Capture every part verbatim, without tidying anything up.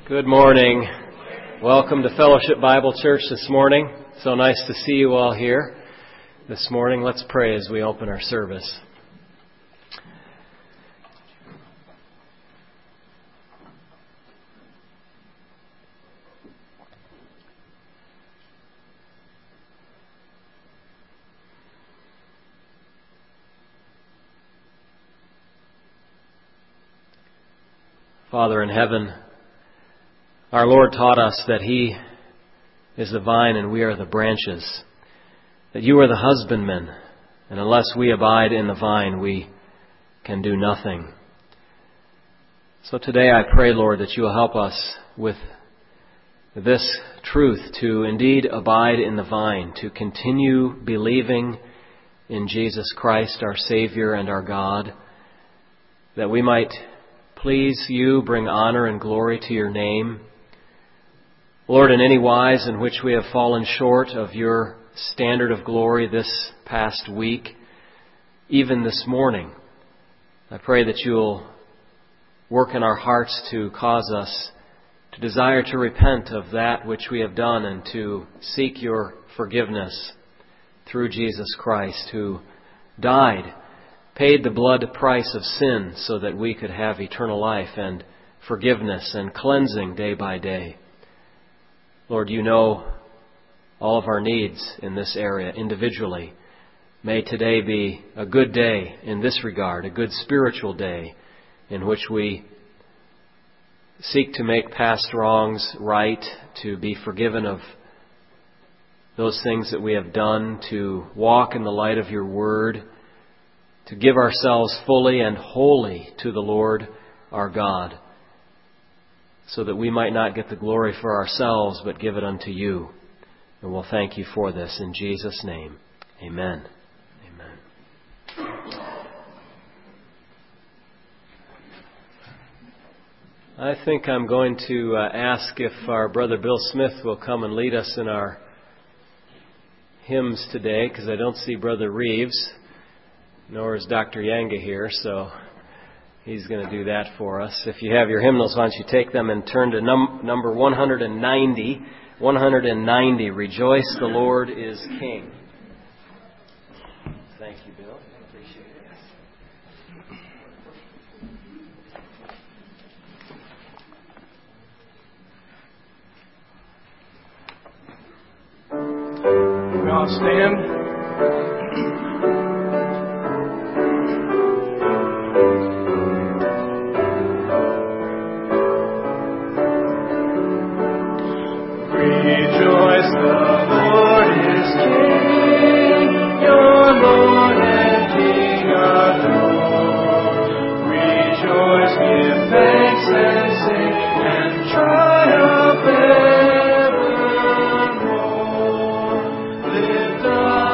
Good morning. Welcome to Fellowship Bible Church this morning. So nice to see you all here this morning. Let's pray as we open our service. Father in heaven, our Lord taught us that He is the vine and we are the branches, that you are the husbandman, and unless we abide in the vine, we can do nothing. So today I pray, Lord, that you will help us with this truth to indeed abide in the vine, to continue believing in Jesus Christ, our Savior and our God, that we might please you, bring honor and glory to your name. Lord, in any wise in which we have fallen short of your standard of glory this past week, even this morning, I pray that you'll work in our hearts to cause us to desire to repent of that which we have done and to seek your forgiveness through Jesus Christ, who died, paid the blood price of sin so that we could have eternal life and forgiveness and cleansing day by day. Lord, you know all of our needs in this area individually. May today be a good day in this regard, a good spiritual day in which we seek to make past wrongs right, to be forgiven of those things that we have done, to walk in the light of your word, to give ourselves fully and wholly to the Lord our God, so that we might not get the glory for ourselves, but give it unto you. And we'll thank you for this in Jesus' name. Amen. Amen. I think I'm going to uh, ask if our brother Bill Smith will come and lead us in our hymns today, because I don't see Brother Reeves, nor is Doctor Yanga here, so he's going to do that for us. If you have your hymnals, why don't you take them and turn to num- number one ninety. one ninety, Rejoice, the Lord is King. Thank you, Bill. I appreciate it. We all stand. Lift up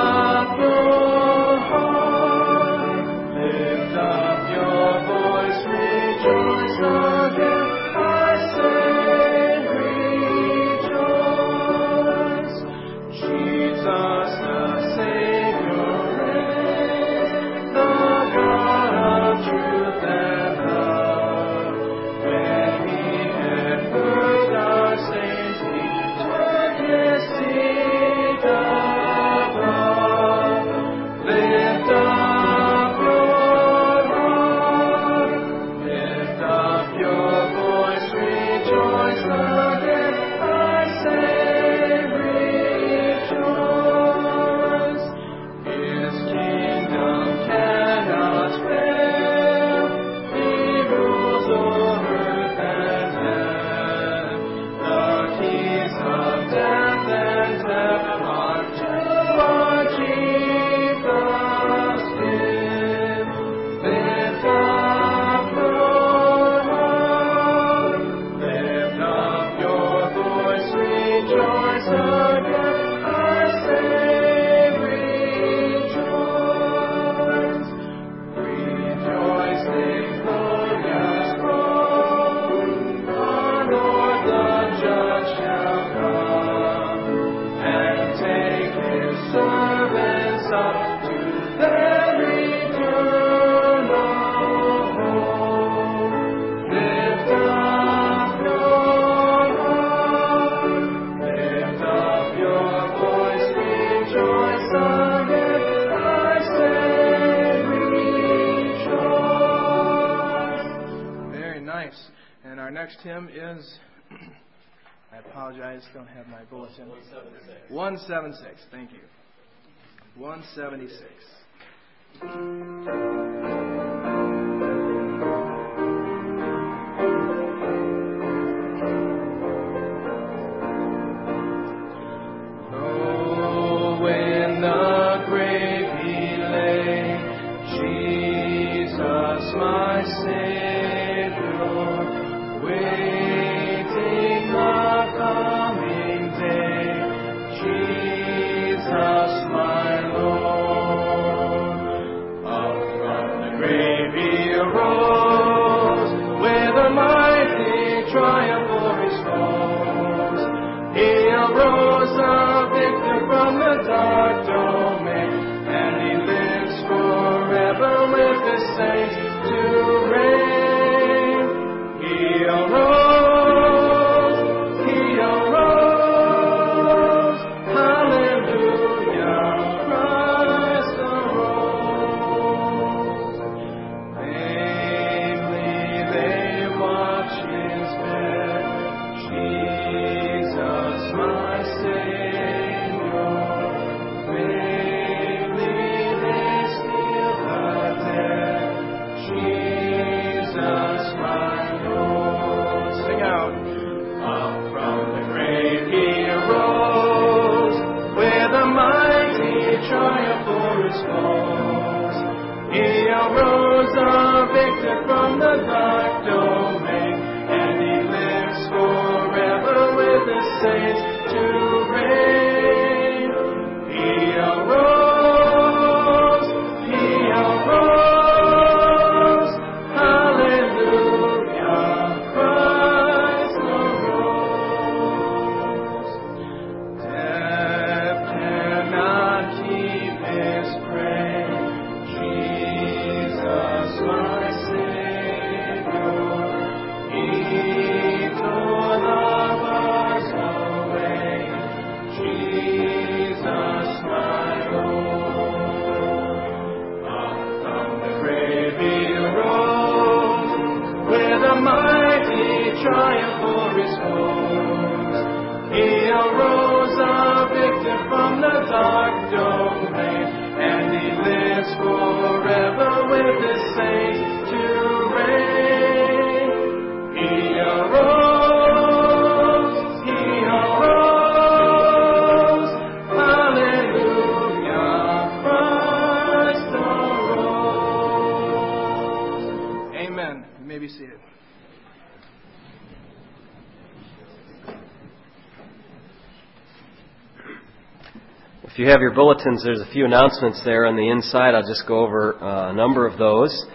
nice. And our next hymn is, I apologize, don't have my bulletin. one seventy-six. Thank you. one seventy-six. If you have your bulletins, there's a few announcements there on the inside. I'll just go over uh, a number of those.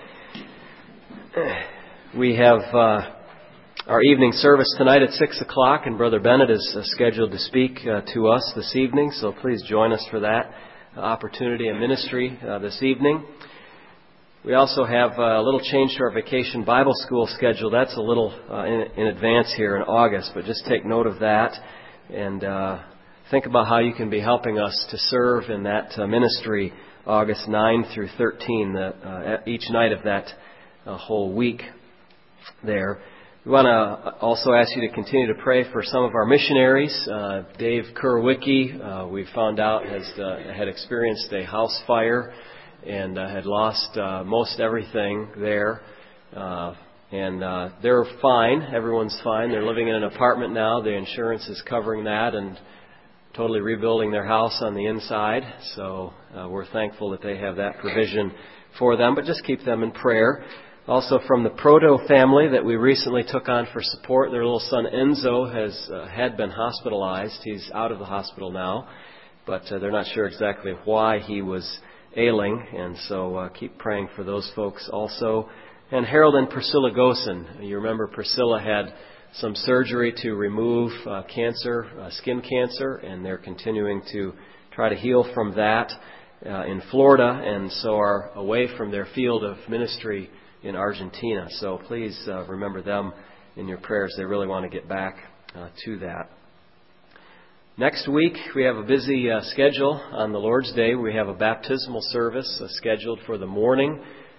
We have uh, our evening service tonight at six o'clock, and Brother Bennett is uh, scheduled to speak uh, to us this evening, so please join us for that uh, opportunity and ministry uh, this evening. We also have a little change to our Vacation Bible School schedule. That's a little uh, in, in advance here in August, but just take note of that and uh, think about how you can be helping us to serve in that uh, ministry August ninth through thirteenth, uh, each night of that uh, whole week there. We want to also ask you to continue to pray for some of our missionaries. Uh, Dave Kurwicki, uh, we found out, has uh, had experienced a house fire and uh, had lost uh, most everything there. Uh, and uh, they're fine. Everyone's fine. They're living in an apartment now. The insurance is covering that and totally rebuilding their house on the inside. So uh, we're thankful that they have that provision for them. But just keep them in prayer. Also from the Proto family that we recently took on for support, their little son Enzo has uh, had been hospitalized. He's out of the hospital now, but uh, they're not sure exactly why he was ailing, and so uh, keep praying for those folks also. And Harold and Priscilla Gosen. You remember Priscilla had some surgery to remove uh, cancer, uh, skin cancer, and they're continuing to try to heal from that uh, in Florida, and so are away from their field of ministry in Argentina. So please uh, remember them in your prayers. They really want to get back uh, to that. Next week, we have a busy uh, schedule on the Lord's Day. We have a baptismal service uh, scheduled for the morning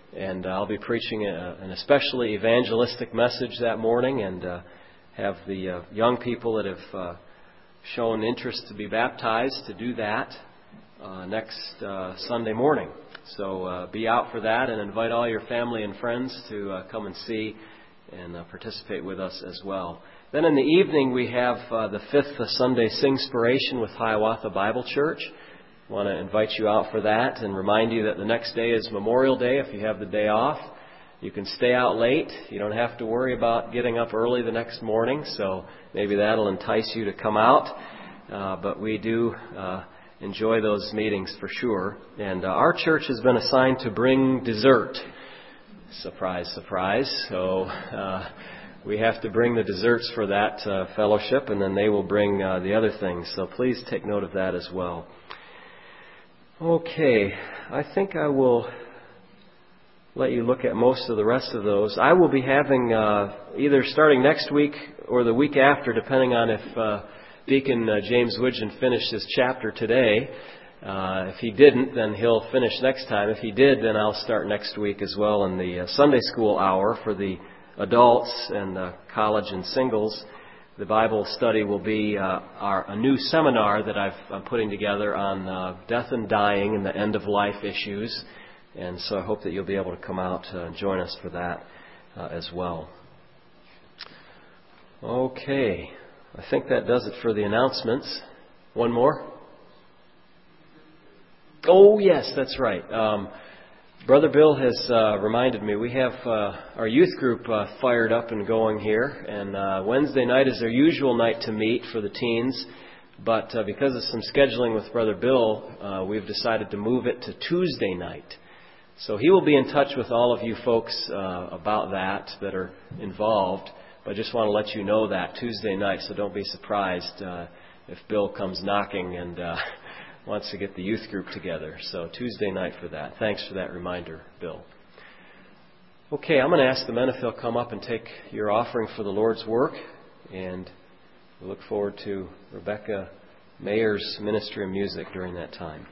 And uh, I'll be preaching a, an especially evangelistic message that morning, and uh, have the uh, young people that have uh, shown interest to be baptized to do that uh, next uh, Sunday morning. So uh, be out for that, and invite all your family and friends to uh, come and see and uh, participate with us as well. Then in the evening we have uh, the fifth Sunday Singspiration with Hiawatha Bible Church. I want to invite you out for that and remind you that the next day is Memorial Day. If you have the day off, you can stay out late. You don't have to worry about getting up early the next morning, so maybe that'll entice you to come out. Uh, but we do uh, enjoy those meetings for sure. And uh, our church has been assigned to bring dessert. Surprise, surprise. So uh, we have to bring the desserts for that uh, fellowship, and then they will bring uh, the other things. So please take note of that as well. Okay, I think I will let you look at most of the rest of those. I will be having uh, either starting next week or the week after, depending on if uh, Deacon uh, James Widgeon finished his chapter today. Uh, if he didn't, then he'll finish next time. If he did, then I'll start next week as well in the uh, Sunday school hour for the adults and uh, college and singles. The Bible study will be uh, our, a new seminar that I've, I'm putting together on uh, death and dying and the end-of-life issues. And so I hope that you'll be able to come out uh, and join us for that uh, as well. Okay. I think that does it for the announcements. One more? Oh, yes, that's right. Um, Brother Bill has uh, reminded me, we have uh, our youth group uh, fired up and going here, and uh, Wednesday night is their usual night to meet for the teens, but uh, because of some scheduling with Brother Bill, uh, we've decided to move it to Tuesday night. So he will be in touch with all of you folks uh, about that that are involved, but I just want to let you know that Tuesday night, so don't be surprised uh, if Bill comes knocking and uh, wants to get the youth group together. So Tuesday night for that. Thanks for that reminder, Bill. Okay, I'm going to ask the men if they'll come up and take your offering for the Lord's work. And we look forward to Rebecca Mayer's ministry of music during that time.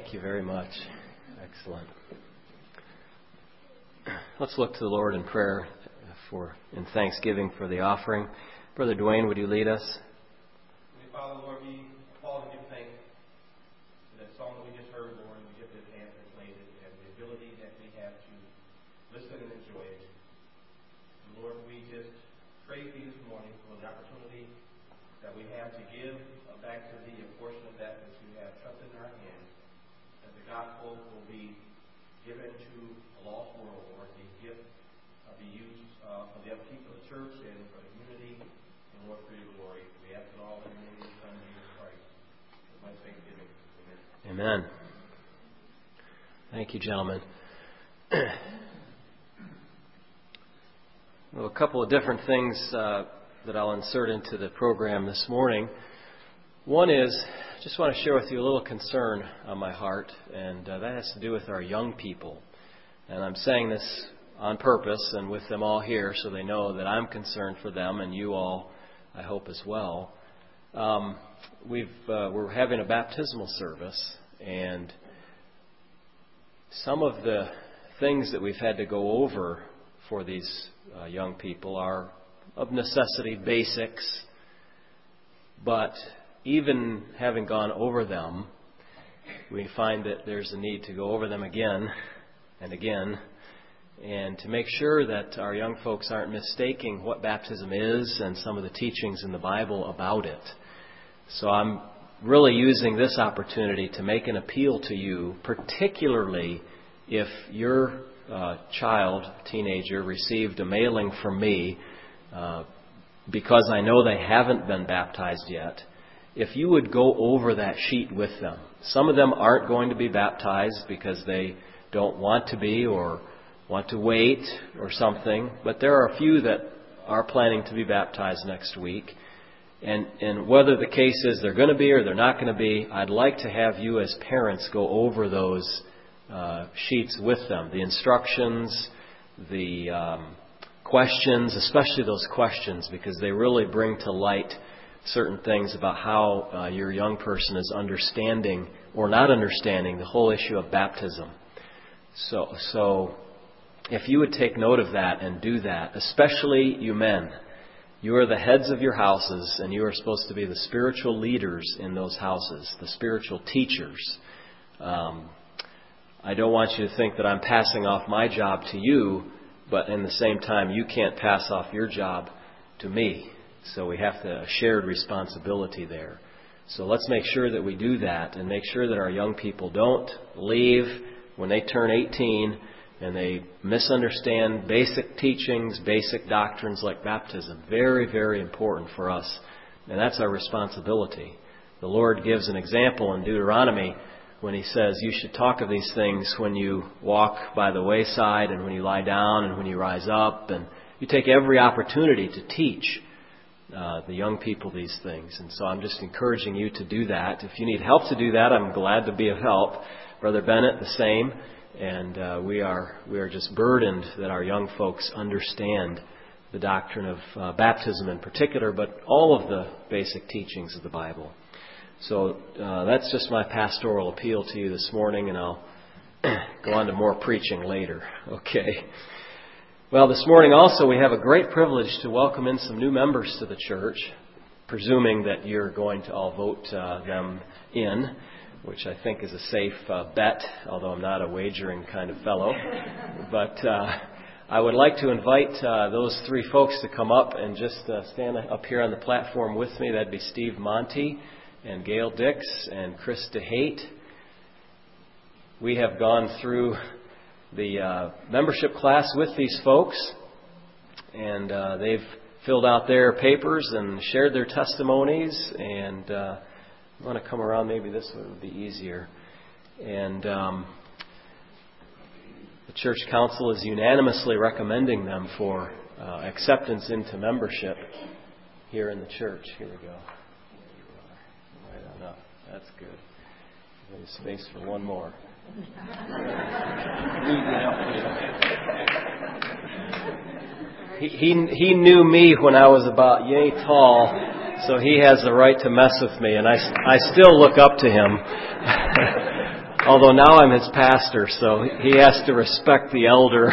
Thank you very much. Excellent. Let's look to the Lord in prayer for in thanksgiving for the offering. Brother Dwayne, would you lead us? Father, Lord, we pause and give thanks for that song that we just heard, Lord, and we give this hand translated and the ability that we have to listen and enjoy it. And Lord, we just praise Thee this morning for the opportunity that we have to give back to Thee a portion of that which we have trusted in our hands, that the gospel will be given to a lost world, Lord, the gift uh, be used uh, for the upkeep of the church and for the community, and Lord, for Your glory. We ask it all in the name of Your Son, Jesus Christ. With my thanksgiving. Amen. Amen. Thank you, gentlemen. Well, a couple of different things uh, that I'll insert into the program this morning. One is, I just want to share with you a little concern on my heart, and uh, that has to do with our young people. And I'm saying this on purpose and with them all here so they know that I'm concerned for them and you all, I hope, as well. Um, we've uh, we're having a baptismal service, and some of the things that we've had to go over for these uh, young people are of necessity basics, but even having gone over them, we find that there's a need to go over them again and again, and to make sure that our young folks aren't mistaking what baptism is and some of the teachings in the Bible about it. So I'm really using this opportunity to make an appeal to you, particularly if your uh, child, teenager, received a mailing from me uh, because I know they haven't been baptized yet. If you would go over that sheet with them. Some of them aren't going to be baptized because they don't want to be or want to wait or something, but there are a few that are planning to be baptized next week. And, and whether the case is they're going to be or they're not going to be, I'd like to have you as parents go over those uh, sheets with them. The instructions, the um, questions, especially those questions, because they really bring to light certain things about how uh, your young person is understanding or not understanding the whole issue of baptism. So, so if you would take note of that and do that, especially you men, you are the heads of your houses, and you are supposed to be the spiritual leaders in those houses, the spiritual teachers. Um, I don't want you to think that I'm passing off my job to you, but in the same time, you can't pass off your job to me. So we have to, a shared responsibility there. So let's make sure that we do that and make sure that our young people don't leave when they turn eighteen and they misunderstand basic teachings, basic doctrines like baptism. Very, very important for us. And that's our responsibility. The Lord gives an example in Deuteronomy when He says you should talk of these things when you walk by the wayside and when you lie down and when you rise up. And you take every opportunity to teach Uh, the young people these things. And so I'm just encouraging you to do that. If you need help to do that, I'm glad to be of help. Brother Bennett, the same. And uh, we are we are just burdened that our young folks understand the doctrine of uh, baptism in particular, but all of the basic teachings of the Bible. So uh, that's just my pastoral appeal to you this morning, and I'll go on to more preaching later. Okay. Well, this morning also we have a great privilege to welcome in some new members to the church, presuming that you're going to all vote uh, them in, which I think is a safe uh, bet, although I'm not a wagering kind of fellow. But uh, I would like to invite uh, those three folks to come up and just uh, stand up here on the platform with me. That'd be Steve Monty and Gail Dix and Chris DeHate. We have gone through the uh, membership class with these folks, and uh, they've filled out their papers and shared their testimonies, and uh, I want to come around, maybe this one would be easier. And um, the church council is unanimously recommending them for uh, acceptance into membership here in the church. Here we go. Right on up. That's good. There's space for one more. He, he he knew me when I was about yay tall, so he has the right to mess with me, and I, I still look up to him. Although now I'm his pastor, so he has to respect the elder.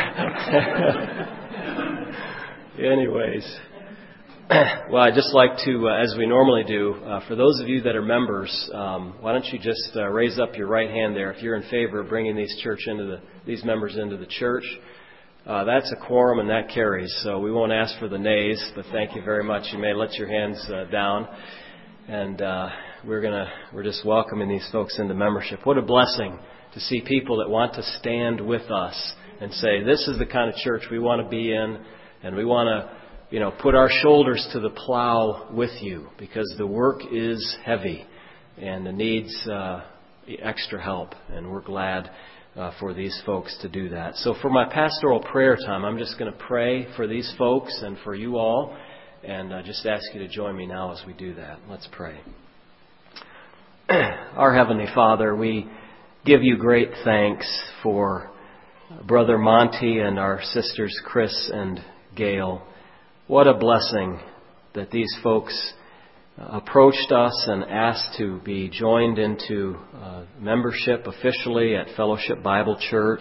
Anyways. Well, I'd just like to, uh, as we normally do, uh, for those of you that are members, um, why don't you just uh, raise up your right hand there if you're in favor of bringing these church into the these members into the church. Uh, that's a quorum and that carries, so we won't ask for the nays, but thank you very much. You may let your hands uh, down, and uh, we're gonna we're just welcoming these folks into membership. What a blessing to see people that want to stand with us and say, this is the kind of church we want to be in, and we want to, you know, put our shoulders to the plow with you, because the work is heavy and it needs uh, extra help, and we're glad uh, for these folks to do that. So for my pastoral prayer time, I'm just going to pray for these folks and for you all, and uh, just ask you to join me now as we do that. Let's pray. Our Heavenly Father, we give you great thanks for Brother Monty and our sisters Chris and Gail. What a blessing that these folks approached us and asked to be joined into uh, membership officially at Fellowship Bible Church.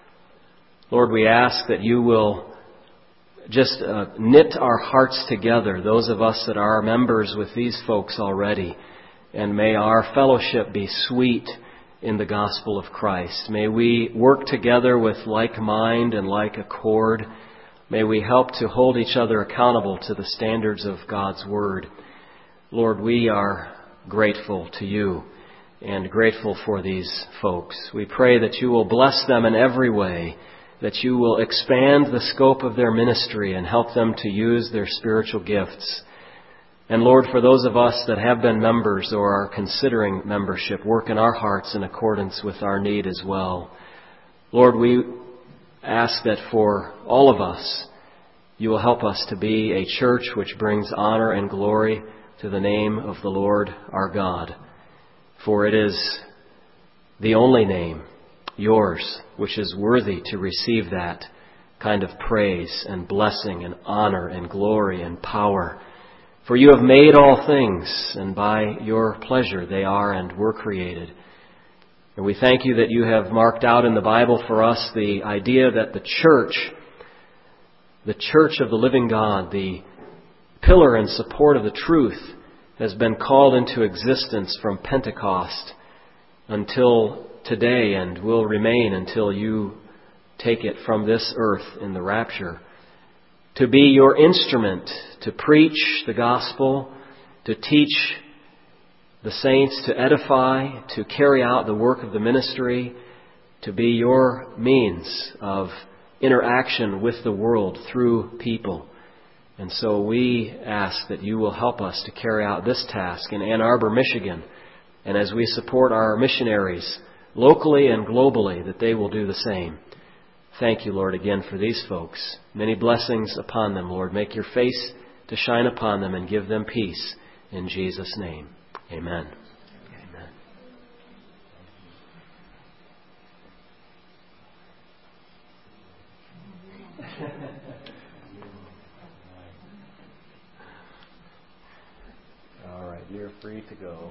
Lord, we ask that you will just uh, knit our hearts together, those of us that are members with these folks already, and may our fellowship be sweet in the gospel of Christ. May we work together with like mind and like accord. May we help to hold each other accountable to the standards of God's Word. Lord, we are grateful to you and grateful for these folks. We pray that you will bless them in every way, that you will expand the scope of their ministry and help them to use their spiritual gifts. And Lord, for those of us that have been members or are considering membership, work in our hearts in accordance with our need as well. Lord, we ask that for all of us, you will help us to be a church which brings honor and glory to the name of the Lord our God. For it is the only name, yours, which is worthy to receive that kind of praise and blessing and honor and glory and power. For you have made all things, and by your pleasure they are and were created. And we thank you that you have marked out in the Bible for us the idea that the church, the church of the living God, the pillar and support of the truth, has been called into existence from Pentecost until today and will remain until you take it from this earth in the rapture. To be your instrument to preach the gospel, to teach the saints, to edify, to carry out the work of the ministry, to be your means of interaction with the world through people. And so we ask that you will help us to carry out this task in Ann Arbor, Michigan, and as we support our missionaries locally and globally, that they will do the same. Thank you, Lord, again for these folks. Many blessings upon them, Lord. Make your face to shine upon them and give them peace. In Jesus' name. Amen. Amen. All right, you're free to go.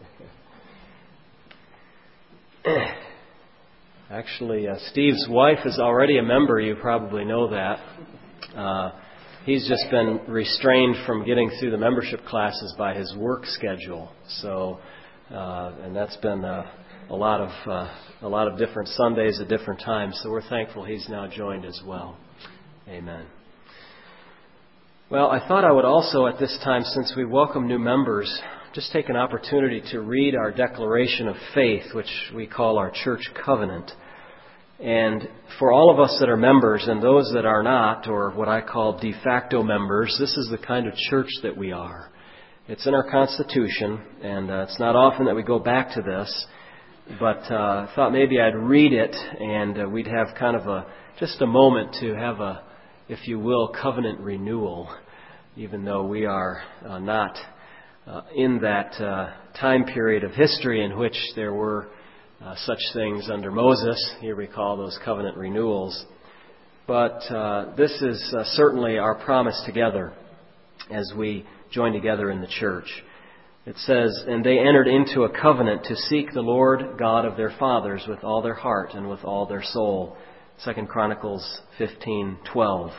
Actually, uh, Steve's wife is already a member. You probably know that. Uh, He's just been restrained from getting through the membership classes by his work schedule. So, uh, and that's been uh, a lot of uh, a lot of different Sundays at different times. So we're thankful he's now joined as well. Amen. Well, I thought I would also at this time, since we welcome new members, just take an opportunity to read our declaration of faith, which we call our church covenant. And for all of us that are members and those that are not, or what I call de facto members, this is the kind of church that we are. It's in our Constitution, and uh, it's not often that we go back to this, but uh, I thought maybe I'd read it, and uh, we'd have kind of a just a moment to have a, if you will, covenant renewal, even though we are uh, not uh, in that uh, time period of history in which there were Uh, such things under Moses. You recall those covenant renewals. But uh, this is uh, certainly our promise together as we join together in the church. It says, "And they entered into a covenant to seek the Lord God of their fathers with all their heart and with all their soul." Second Chronicles fifteen twelve.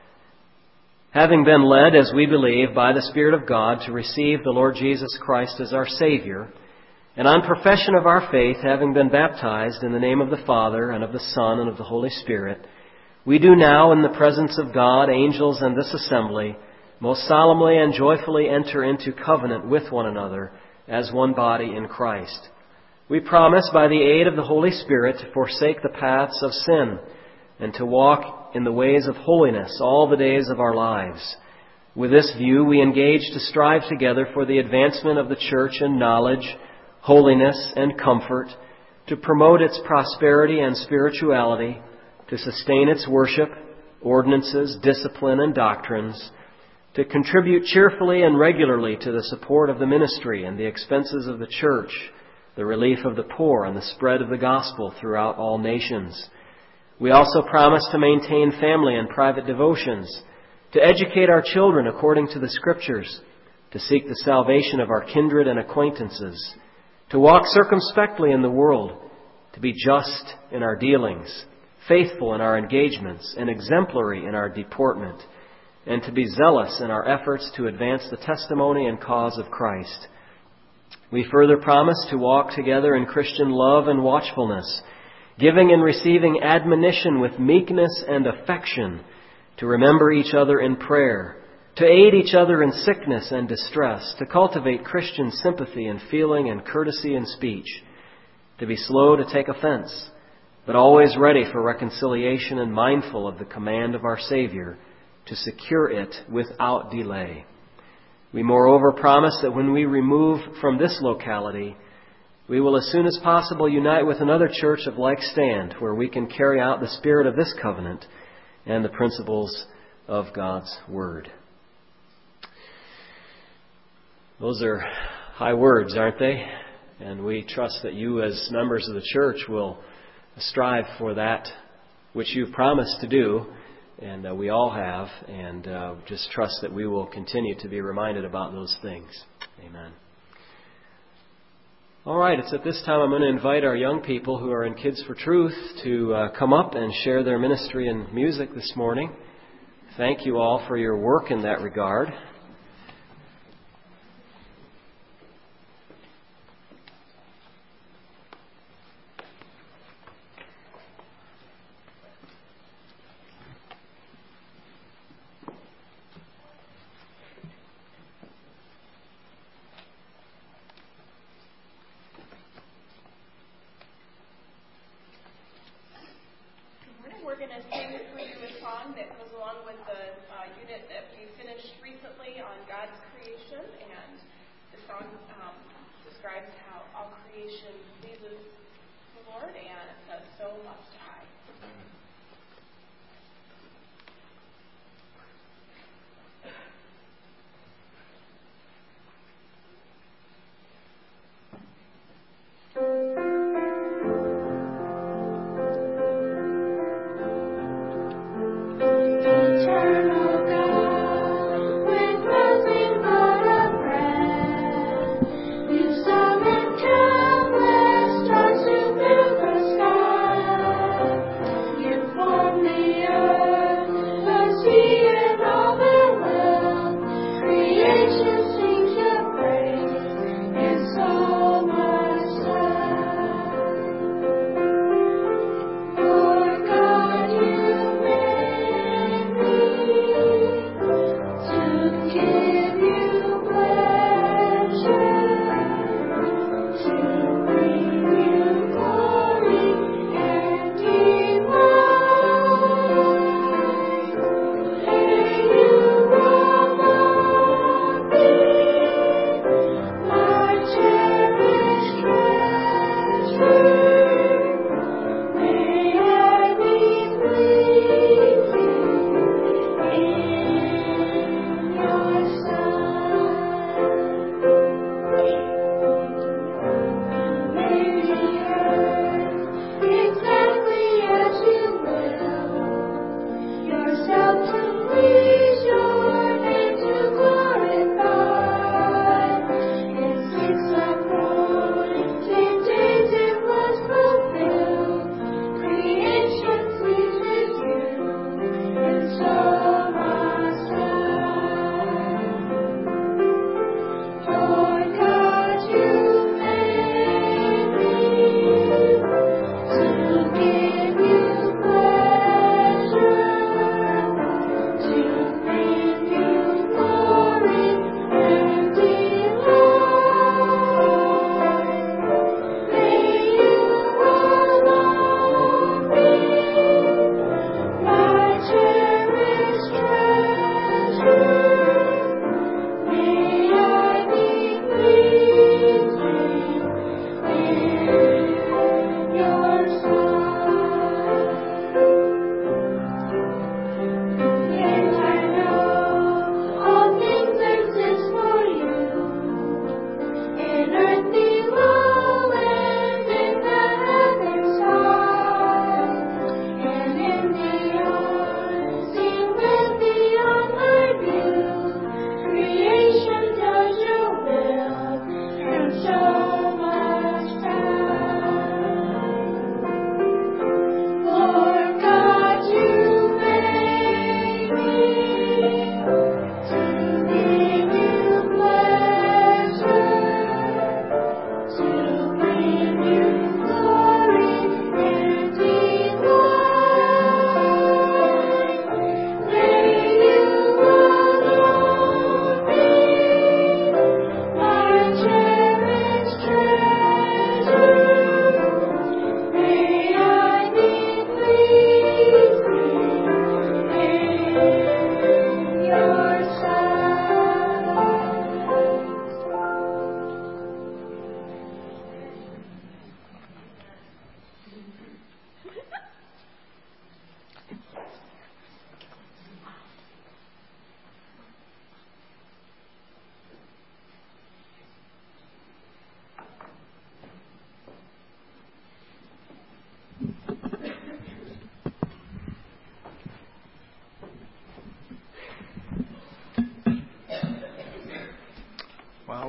Having been led, as we believe, by the Spirit of God to receive the Lord Jesus Christ as our Savior, and on profession of our faith, having been baptized in the name of the Father and of the Son and of the Holy Spirit, we do now, in the presence of God, angels, and this assembly, most solemnly and joyfully enter into covenant with one another as one body in Christ. We promise by the aid of the Holy Spirit to forsake the paths of sin and to walk in the ways of holiness all the days of our lives. With this view, we engage to strive together for the advancement of the church in knowledge, holiness, and comfort, to promote its prosperity and spirituality, to sustain its worship, ordinances, discipline, and doctrines, to contribute cheerfully and regularly to the support of the ministry and the expenses of the church, the relief of the poor, and the spread of the gospel throughout all nations. We also promise to maintain family and private devotions, to educate our children according to the Scriptures, to seek the salvation of our kindred and acquaintances, to walk circumspectly in the world, to be just in our dealings, faithful in our engagements, and exemplary in our deportment, and to be zealous in our efforts to advance the testimony and cause of Christ. We further promise to walk together in Christian love and watchfulness, giving and receiving admonition with meekness and affection, to remember each other in prayer, to aid each other in sickness and distress, to cultivate Christian sympathy and feeling and courtesy in speech, to be slow to take offense, but always ready for reconciliation and mindful of the command of our Savior to secure it without delay. We moreover promise that when we remove from this locality, we will as soon as possible unite with another church of like stand where we can carry out the spirit of this covenant and the principles of God's Word. Those are high words, aren't they? And we trust that you as members of the church will strive for that which you've promised to do, and uh, we all have, and uh, just trust that we will continue to be reminded about those things. Amen. All right, it's at this time I'm going to invite our young people who are in Kids for Truth to uh, come up and share their ministry and music this morning. Thank you all for your work in that regard. You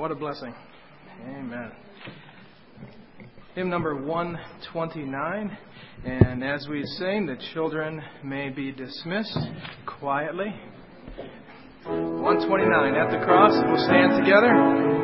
what a blessing. Amen. Hymn number one twenty-nine. And as we sing, the children may be dismissed quietly. one twenty-nine, At the Cross. We'll stand together.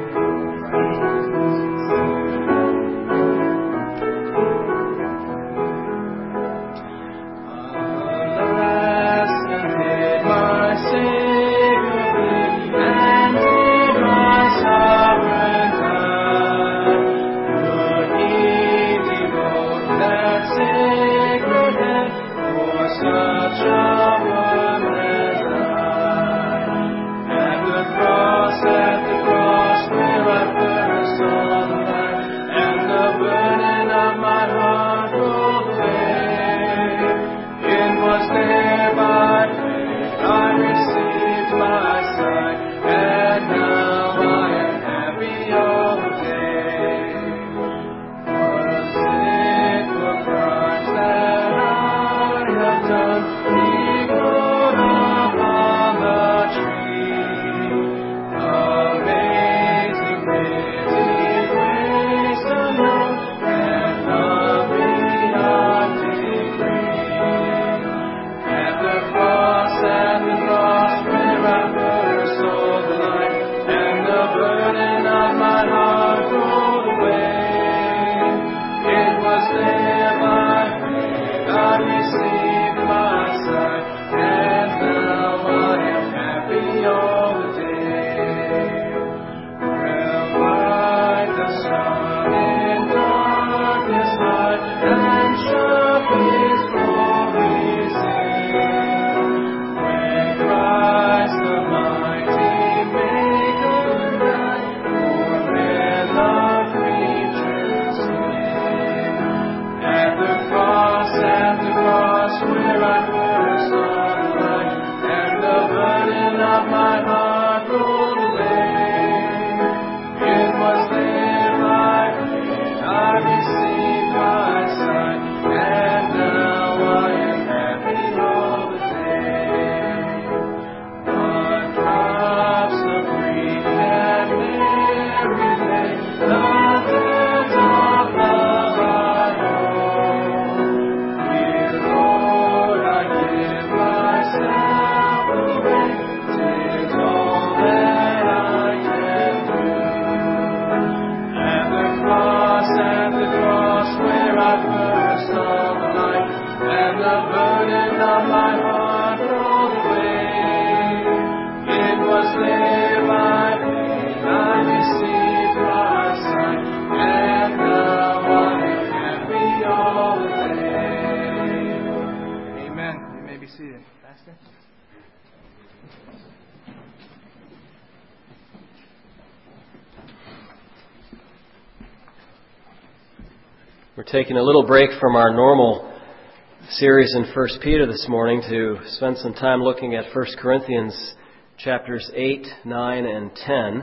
We're taking a little break from our normal series in First Peter this morning to spend some time looking at First Corinthians chapters eight, nine, and ten.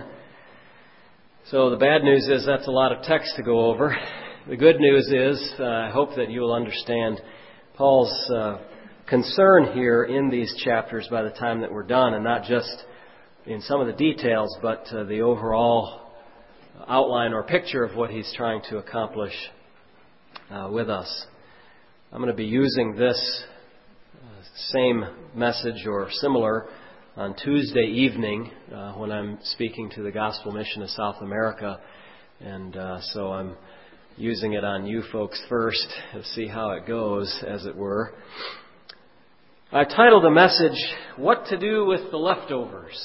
So the bad news is that's a lot of text to go over. The good news is uh, I hope that you will understand Paul's uh, concern here in these chapters by the time that we're done, and not just in some of the details, but uh, the overall outline or picture of what he's trying to accomplish Uh, with us. I'm going to be using this uh, same message or similar on Tuesday evening uh, when I'm speaking to the Gospel Mission of South America, and uh, so I'm using it on you folks first to see how it goes, as it were. I've titled the message, What to Do with the Leftovers.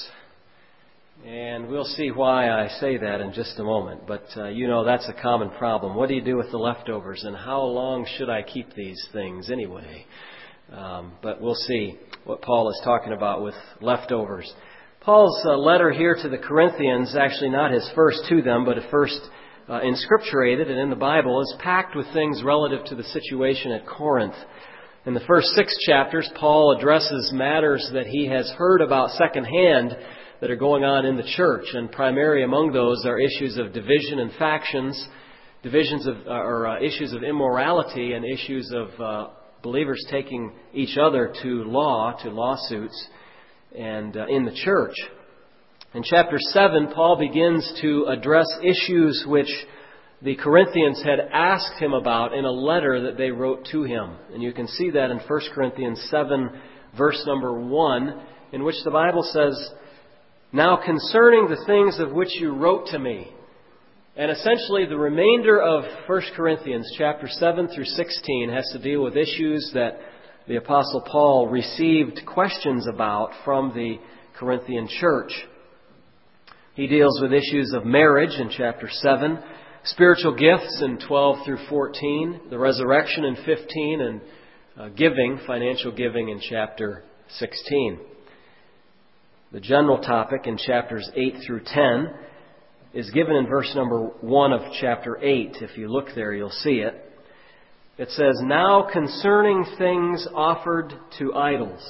And we'll see why I say that in just a moment. But uh, you know that's a common problem. What do you do with the leftovers, and how long should I keep these things anyway? Um, but we'll see what Paul is talking about with leftovers. Paul's uh, letter here to the Corinthians, actually not his first to them, but a first uh, inscripturated and in the Bible, is packed with things relative to the situation at Corinth. In the first six chapters, Paul addresses matters that he has heard about secondhand that are going on in the church, and primary among those are issues of division and factions, divisions of uh, or uh, issues of immorality, and issues of uh, believers taking each other to law, to lawsuits, and uh, in the church. In chapter seven, Paul begins to address issues which the Corinthians had asked him about in a letter that they wrote to him. And you can see that in First Corinthians seven, verse number one, in which the Bible says, "Now concerning the things of which you wrote to me." And essentially the remainder of First Corinthians chapter seven through sixteen has to deal with issues that the Apostle Paul received questions about from the Corinthian church. He deals with issues of marriage in chapter seven, spiritual gifts in twelve through fourteen, the resurrection in fifteen, and uh, giving, financial giving in chapter sixteen. The general topic in chapters eight through ten is given in verse number one of chapter eight. If you look there, you'll see it. It says, "Now concerning things offered to idols."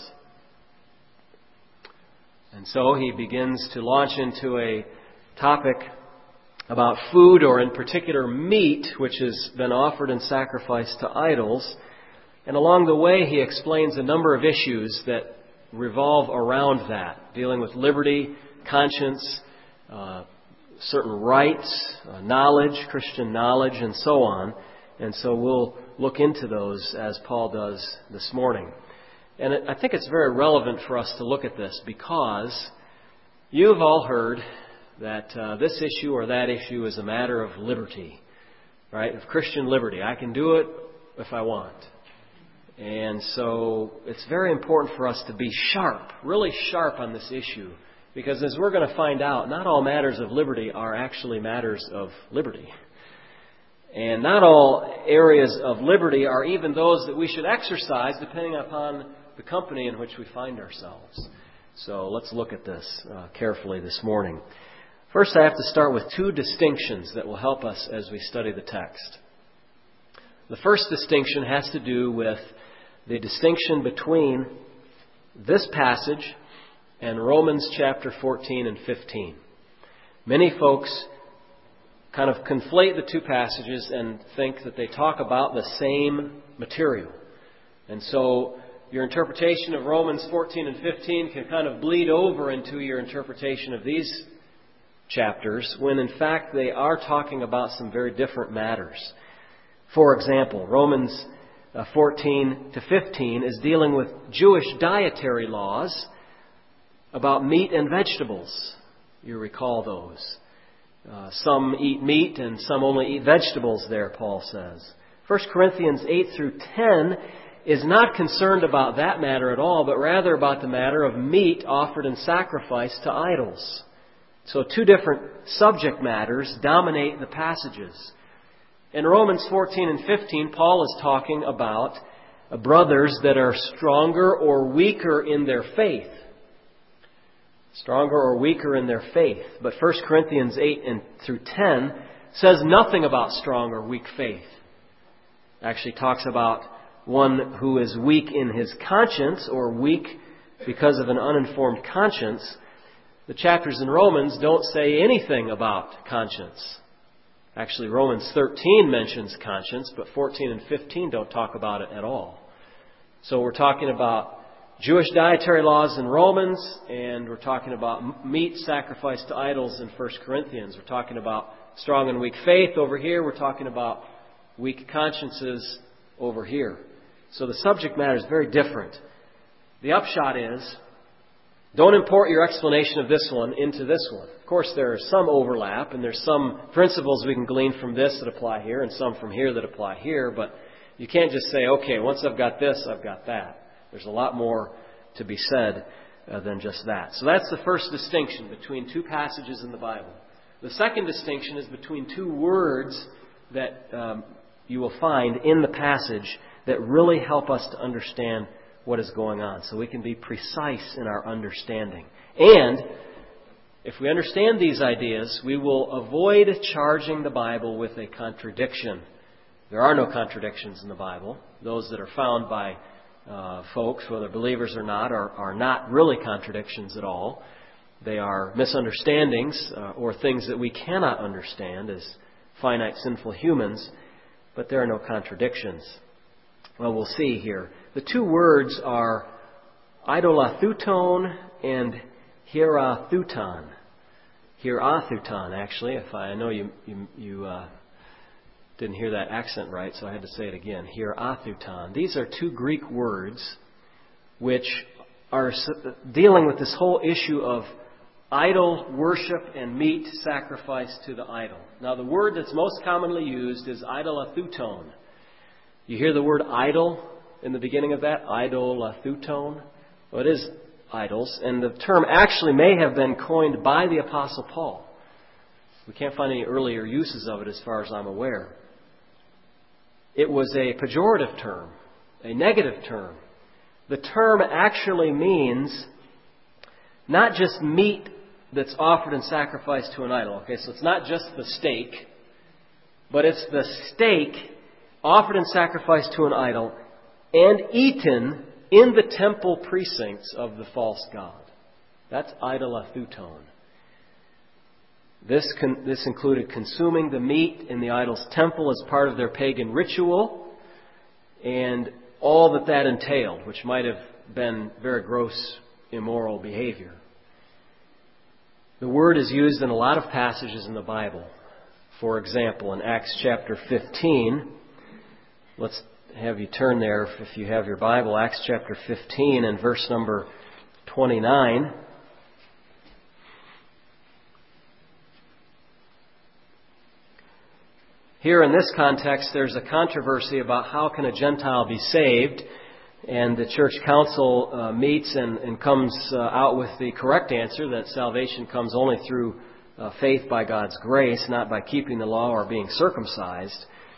And so he begins to launch into a topic about food, or in particular meat, which has been offered and sacrificed to idols. And along the way, he explains a number of issues that revolve around that, dealing with liberty, conscience, uh, certain rights, uh, knowledge, Christian knowledge, and so on. And so we'll look into those as Paul does this morning. And I think it's very relevant for us to look at this because you've all heard that uh, this issue or that issue is a matter of liberty, right? Of Christian liberty. I can do it if I want. And so it's very important for us to be sharp, really sharp on this issue. Because as we're going to find out, not all matters of liberty are actually matters of liberty. And not all areas of liberty are even those that we should exercise depending upon the company in which we find ourselves. So let's look at this uh, carefully this morning. First, I have to start with two distinctions that will help us as we study the text. The first distinction has to do with the distinction between this passage and Romans chapter fourteen and fifteen. Many folks kind of conflate the two passages and think that they talk about the same material. And so your interpretation of Romans fourteen and fifteen can kind of bleed over into your interpretation of these chapters, when in fact they are talking about some very different matters. For example, Romans fourteen to fifteen is dealing with Jewish dietary laws about meat and vegetables. You recall those. Uh, some eat meat and some only eat vegetables there, Paul says. First Corinthians eight through ten is not concerned about that matter at all, but rather about the matter of meat offered and sacrificed to idols. So two different subject matters dominate the passages. In Romans fourteen and fifteen, Paul is talking about brothers that are stronger or weaker in their faith. Stronger or weaker in their faith. But First Corinthians eight and through ten says nothing about strong or weak faith. It actually talks about one who is weak in his conscience, or weak because of an uninformed conscience. The chapters in Romans don't say anything about conscience. Actually, Romans thirteen mentions conscience, but fourteen and fifteen don't talk about it at all. So we're talking about Jewish dietary laws in Romans, and we're talking about meat sacrificed to idols in First Corinthians. We're talking about strong and weak faith over here. We're talking about weak consciences over here. So the subject matter is very different. The upshot is, don't import your explanation of this one into this one. Of course, there is some overlap, and there's some principles we can glean from this that apply here, and some from here that apply here, but you can't just say, okay, once I've got this, I've got that. There's a lot more to be said uh, than just that. So that's the first distinction between two passages in the Bible. The second distinction is between two words that um, you will find in the passage that really help us to understand what is going on, so we can be precise in our understanding. And if we understand these ideas, we will avoid charging the Bible with a contradiction. There are no contradictions in the Bible. Those that are found by uh, folks, whether believers or not, are, are not really contradictions at all. They are misunderstandings uh, or things that we cannot understand as finite, sinful humans, but there are no contradictions. Well, we'll see here. The two words are idolathuton and hierathuton. Hierathuton, actually. If I, I know you you, you uh, didn't hear that accent right, so I had to say it again. Hierathuton. These are two Greek words which are dealing with this whole issue of idol worship and meat sacrifice to the idol. Now, the word that's most commonly used is idolathuton. You hear the word idol in the beginning of that? Idolathuton. Well, it is idols, and the term actually may have been coined by the Apostle Paul. We can't find any earlier uses of it as far as I'm aware. It was a pejorative term, a negative term. The term actually means not just meat that's offered and sacrificed to an idol. Okay, so it's not just the steak, but it's the steak offered and sacrificed to an idol and eaten in the temple precincts of the false god. That's idolathuton. This, con- this included consuming the meat in the idol's temple as part of their pagan ritual and all that that entailed, which might have been very gross, immoral behavior. The word is used in a lot of passages in the Bible. For example, in Acts chapter fifteen, let's have you turn there if you have your Bible, Acts chapter fifteen and verse number twenty-nine. Here in this context, there's a controversy about how can a Gentile be saved, and the church council uh, meets and, and comes uh, out with the correct answer that salvation comes only through uh, faith by God's grace, not by keeping the law or being circumcised.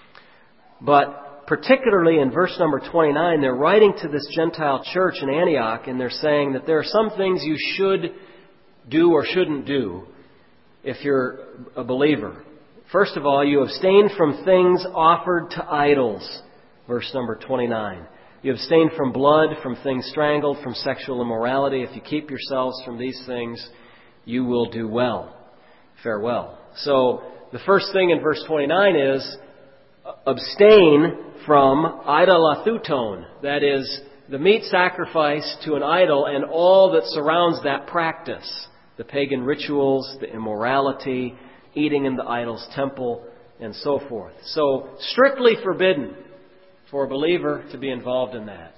But particularly in verse number twenty-nine, they're writing to this Gentile church in Antioch, and they're saying that there are some things you should do or shouldn't do if you're a believer. First of all, you abstain from things offered to idols. Verse number twenty-nine. You abstain from blood, from things strangled, from sexual immorality. If you keep yourselves from these things, you will do well. Farewell. So the first thing in verse twenty-nine is abstain from idolathuton. That is, the meat sacrifice to an idol and all that surrounds that practice. The pagan rituals, the immorality, eating in the idol's temple, and so forth. So, strictly forbidden for a believer to be involved in that.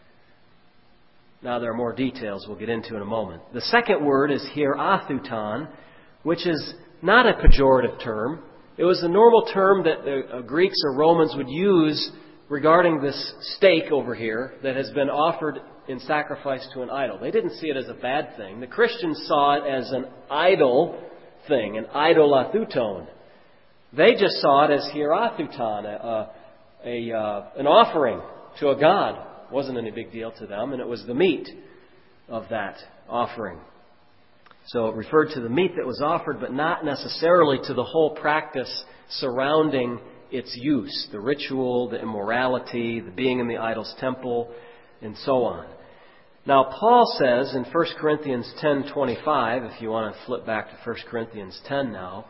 Now, there are more details we'll get into in a moment. The second word is hierathuton, which is not a pejorative term. It was a normal term that the Greeks or Romans would use regarding this steak over here that has been offered in sacrifice to an idol. They didn't see it as a bad thing. The Christians saw it as an idol thing, an idolathuton. They just saw it as hierathuton, a, a, uh, an offering to a god. It wasn't any big deal to them, and it was the meat of that offering. So it referred to the meat that was offered, but not necessarily to the whole practice surrounding its use, the ritual, the immorality, the being in the idol's temple, and so on. Now, Paul says in First Corinthians ten twenty-five, if you want to flip back to First Corinthians ten now,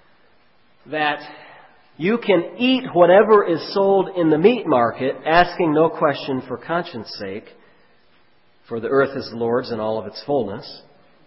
that you can eat whatever is sold in the meat market, asking no question for conscience sake, for the earth is the Lord's and all of its fullness.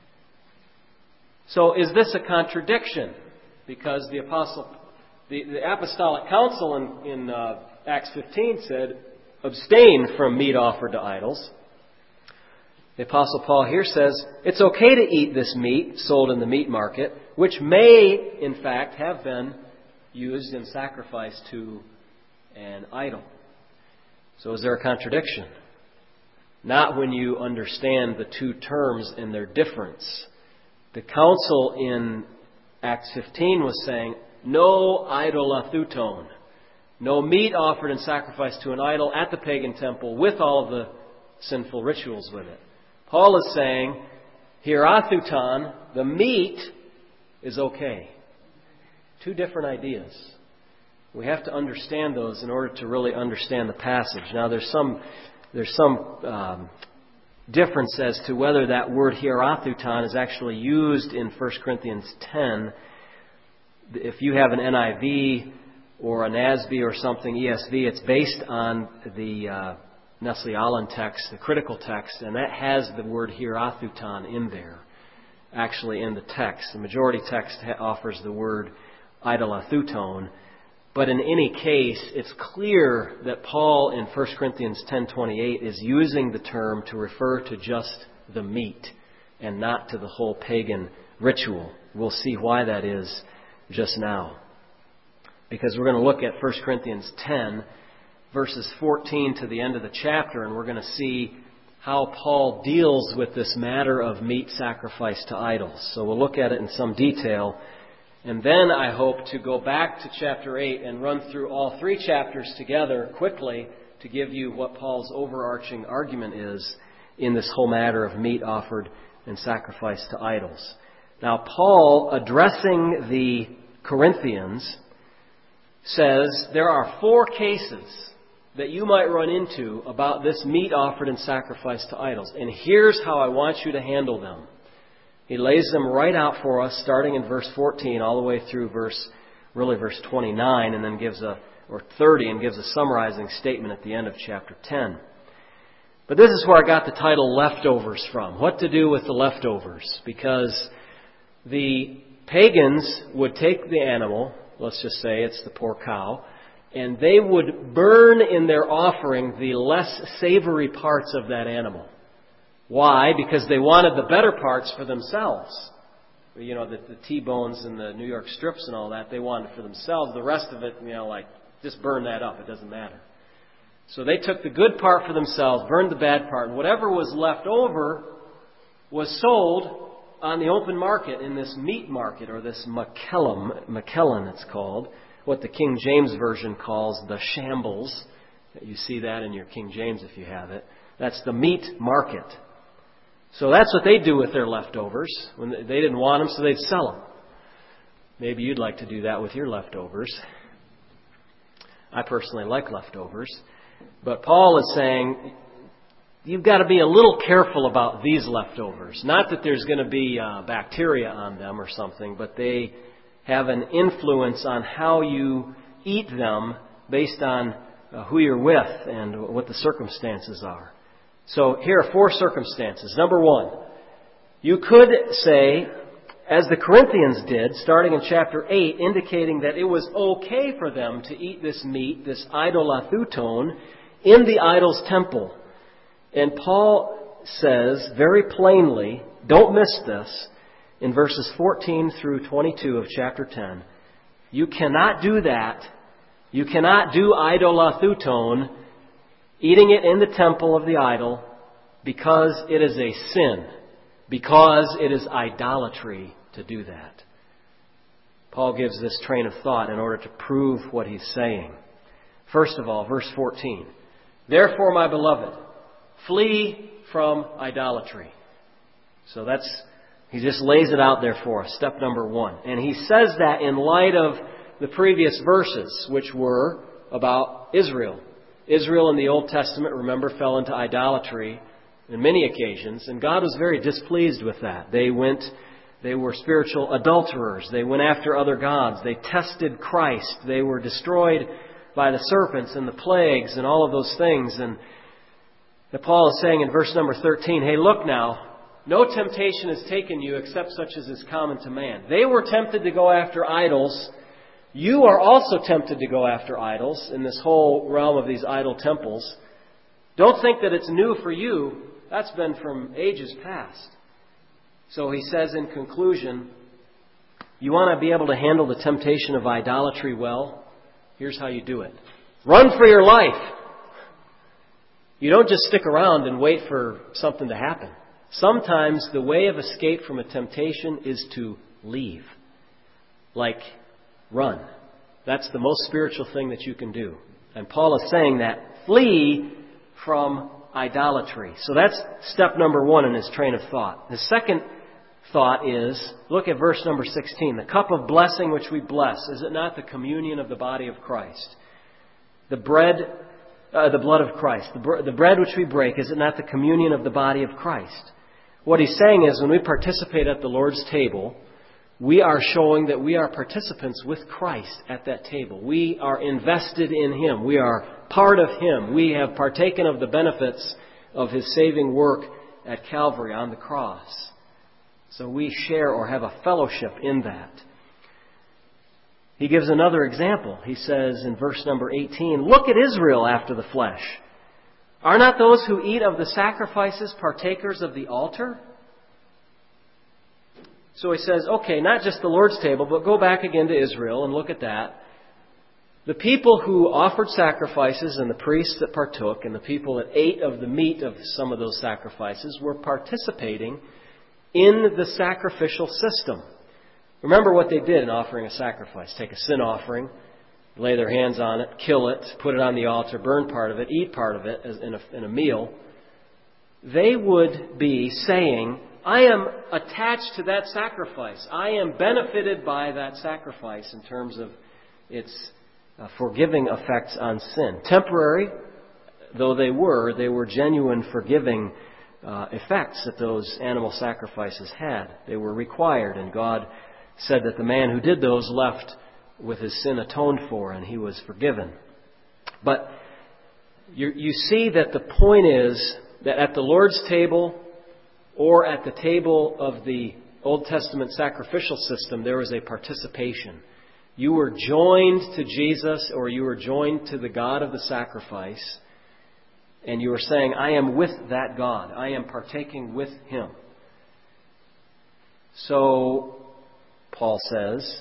So is this a contradiction? Because the apostle, the, the apostolic council in, in uh, Acts fifteen said, abstain from meat offered to idols. The Apostle Paul here says it's okay to eat this meat sold in the meat market, which may, in fact, have been used in sacrifice to an idol. So is there a contradiction? Not when you understand the two terms and their difference. The council in Acts fifteen was saying, no idolathuton, no meat offered in sacrifice to an idol at the pagan temple with all of the sinful rituals with it. Paul is saying, hierathuton, the meat, is okay. Two different ideas. We have to understand those in order to really understand the passage. Now, there's some there's some um, difference as to whether that word hierathuton is actually used in First Corinthians ten. If you have an N I V or an A S B or something, E S V, it's based on the Uh, Nestle-Aland text, the critical text, and that has the word hierathuton in there. actually in the text. The majority text offers the word idolathutone. But in any case, it's clear that Paul in First Corinthians ten twenty-eight is using the term to refer to just the meat and not to the whole pagan ritual. We'll see why that is just now. Because we're going to look at First Corinthians ten, verses fourteen to the end of the chapter, and we're going to see how Paul deals with this matter of meat sacrificed to idols. So we'll look at it in some detail. And then I hope to go back to chapter eight and run through all three chapters together quickly to give you what Paul's overarching argument is in this whole matter of meat offered and sacrificed to idols. Now, Paul, addressing the Corinthians, says there are four cases that you might run into about this meat offered and sacrificed to idols. And here's how I want you to handle them. He lays them right out for us, starting in verse fourteen all the way through verse, really verse twenty-nine, and then gives a, or thirty, and gives a summarizing statement at the end of chapter ten. But this is where I got the title Leftovers from. What to do with the leftovers? Because the pagans would take the animal, let's just say it's the poor cow, and they would burn in their offering the less savory parts of that animal. Why? Because they wanted the better parts for themselves. You know, the, the T-bones and the New York strips and all that, they wanted for themselves. The rest of it, you know, like, just burn that up. It doesn't matter. So they took the good part for themselves, burned the bad part, and whatever was left over was sold on the open market in this meat market, or this Makellum, Makellon it's called, what the King James Version calls the shambles. You see that in your King James if you have it. That's the meat market. So that's what they do with their leftovers. When they didn't want them, so they'd sell them. Maybe you'd like to do that with your leftovers. I personally like leftovers. But Paul is saying, you've got to be a little careful about these leftovers. Not that there's going to be uh, bacteria on them or something, but they have an influence on how you eat them based on uh, who you're with and what the circumstances are. So here are four circumstances. Number one, you could say, as the Corinthians did, starting in chapter eight, indicating that it was okay for them to eat this meat, this idolathutone, in the idol's temple. And Paul says very plainly, don't miss this, in verses fourteen through twenty-two of chapter ten, you cannot do that. You cannot do idolathutone, eating it in the temple of the idol, because it is a sin, because it is idolatry to do that. Paul gives this train of thought in order to prove what he's saying. First of all, verse fourteen, therefore, my beloved, flee from idolatry. So that's, he just lays it out there for us, step number one. And he says that in light of the previous verses, which were about Israel. Israel in the Old Testament, remember, fell into idolatry on many occasions, and God was very displeased with that. They went, they were spiritual adulterers. They went after other gods. They tested Christ. They were destroyed by the serpents and the plagues and all of those things. And Paul is saying in verse number thirteen, hey, look now, no temptation has taken you except such as is common to man. They were tempted to go after idols. You are also tempted to go after idols in this whole realm of these idol temples. Don't think that it's new for you. That's been from ages past. So he says in conclusion, you want to be able to handle the temptation of idolatry well? Here's how you do it. Run for your life. You don't just stick around and wait for something to happen. Sometimes the way of escape from a temptation is to leave. Like, run. That's the most spiritual thing that you can do. And Paul is saying that flee from idolatry. So that's step number one in his train of thought. The second thought is, look at verse number sixteen. The cup of blessing which we bless, is it not the communion of the body of Christ? The bread, uh, the blood of Christ. The, br- the bread which we break, is it not the communion of the body of Christ? What he's saying is when we participate at the Lord's table, we are showing that we are participants with Christ at that table. We are invested in Him. We are part of Him. We have partaken of the benefits of His saving work at Calvary on the cross. So we share or have a fellowship in that. He gives another example. He says in verse number eighteen, "Look at Israel after the flesh. Are not those who eat of the sacrifices partakers of the altar?" So he says, okay, not just the Lord's table, but go back again to Israel and look at that. The people who offered sacrifices and the priests that partook and the people that ate of the meat of some of those sacrifices were participating in the sacrificial system. Remember what they did in offering a sacrifice. Take a sin offering, lay their hands on it, kill it, put it on the altar, burn part of it, eat part of it as in a, in a meal. They would be saying, I am attached to that sacrifice. I am benefited by that sacrifice in terms of its uh, forgiving effects on sin. Temporary, though they were, they were genuine forgiving uh, effects that those animal sacrifices had. They were required, and God said that the man who did those left with his sin atoned for, and he was forgiven. But you, you see that the point is that at the Lord's table or at the table of the Old Testament sacrificial system, there was a participation. You were joined to Jesus, or you were joined to the God of the sacrifice, and you were saying, I am with that God. I am partaking with Him. So, Paul says,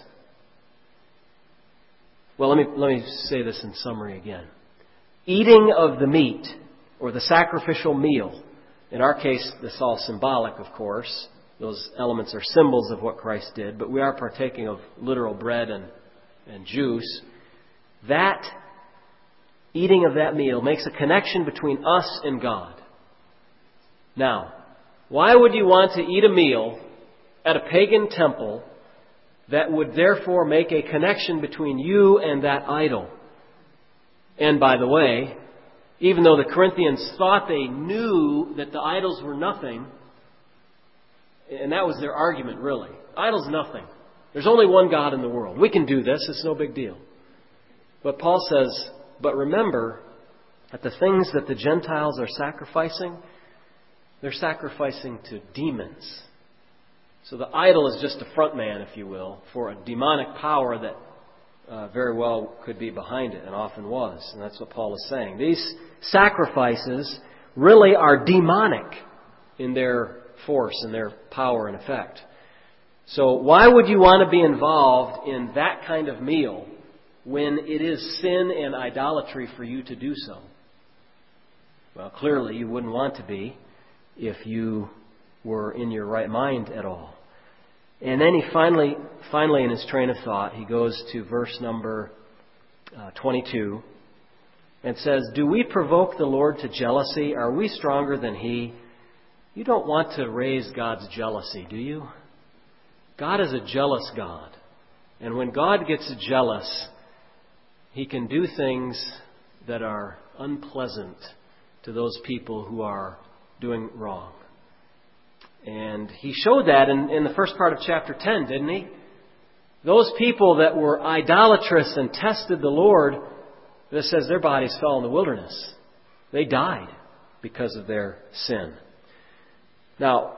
well, let me, let me say this in summary again. Eating of the meat, or the sacrificial meal, in our case, this is all symbolic, of course. Those elements are symbols of what Christ did, but we are partaking of literal bread and, and juice. That eating of that meal makes a connection between us and God. Now, why would you want to eat a meal at a pagan temple that would therefore make a connection between you and that idol? And by the way, even though the Corinthians thought they knew that the idols were nothing, and that was their argument really. Idols nothing. There's only one God in the world. We can do this. It's no big deal. But Paul says, but remember that the things that the Gentiles are sacrificing, they're sacrificing to demons. So the idol is just a front man, if you will, for a demonic power that uh, very well could be behind it, and often was. And that's what Paul is saying. These sacrifices really are demonic in their force and their power and effect. So why would you want to be involved in that kind of meal when it is sin and idolatry for you to do so? Well, clearly you wouldn't want to be if you were in your right mind at all. And then he finally, finally in his train of thought, he goes to verse number uh, twenty-two and says, "Do we provoke the Lord to jealousy? Are we stronger than He?" You don't want to raise God's jealousy, do you? God is a jealous God. And when God gets jealous, He can do things that are unpleasant to those people who are doing wrong. And He showed that in, in the first part of chapter ten, didn't He? Those people that were idolatrous and tested the Lord, it says their bodies fell in the wilderness. They died because of their sin. Now,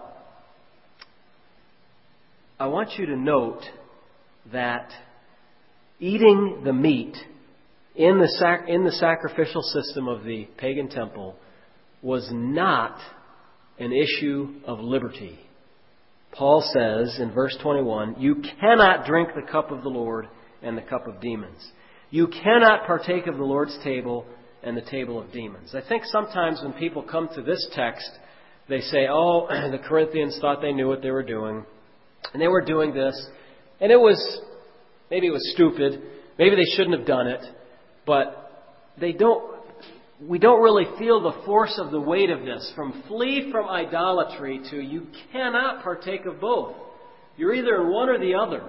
I want you to note that eating the meat in the sac- in the sacrificial system of the pagan temple was not an issue of liberty. Paul says in verse twenty-one, "You cannot drink the cup of the Lord and the cup of demons. You cannot partake of the Lord's table and the table of demons." I think sometimes when people come to this text, they say, oh, the Corinthians thought they knew what they were doing, and they were doing this, and it was, maybe it was stupid, maybe they shouldn't have done it, but they don't, we don't really feel the force of the weight of this. From flee from idolatry to you cannot partake of both. You're either in one or the other.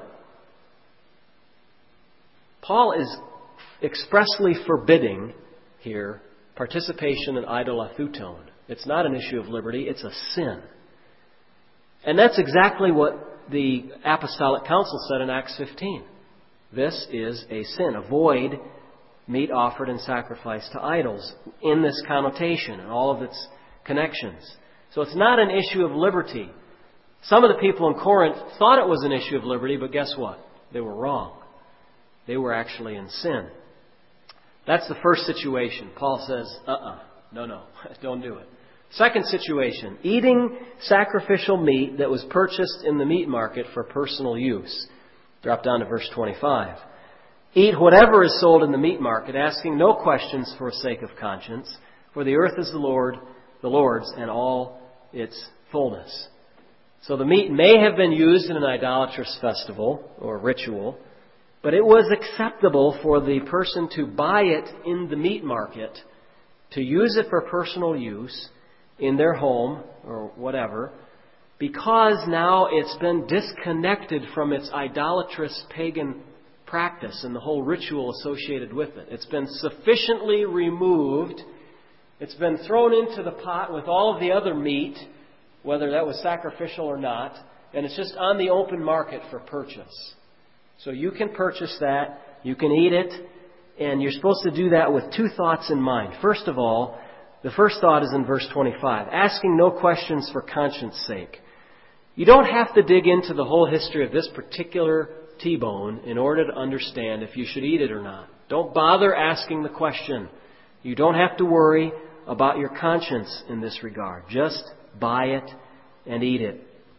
Paul is expressly forbidding here participation in idolathutone. It's not an issue of liberty, it's a sin. And that's exactly what the Apostolic Council said in Acts fifteen. This is a sin. Avoid meat offered and sacrificed to idols in this connotation and all of its connections. So it's not an issue of liberty Some of the people in Corinth thought it was an issue of liberty, but guess what? They were wrong. They were actually in sin. That's the first situation. Paul says, uh-uh, no, no, don't do it. Second situation, eating sacrificial meat that was purchased in the meat market for personal use. Drop down to verse twenty-five. Eat whatever is sold in the meat market, asking no questions for sake of conscience, for the earth is the Lord, the Lord's, and all its fullness. So the meat may have been used in an idolatrous festival or ritual, but it was acceptable for the person to buy it in the meat market, to use it for personal use in their home or whatever, because now it's been disconnected from its idolatrous pagan practice and the whole ritual associated with it. It's been sufficiently removed. It's been thrown into the pot with all of the other meat, whether that was sacrificial or not, and it's just on the open market for purchase. So you can purchase that, you can eat it, and you're supposed to do that with two thoughts in mind. First of all, the first thought is in verse twenty-five, asking no questions for conscience sake. You don't have to dig into the whole history of this particular T-bone in order to understand if you should eat it or not. Don't bother asking the question. You don't have to worry about your conscience in this regard. Just buy it and eat it.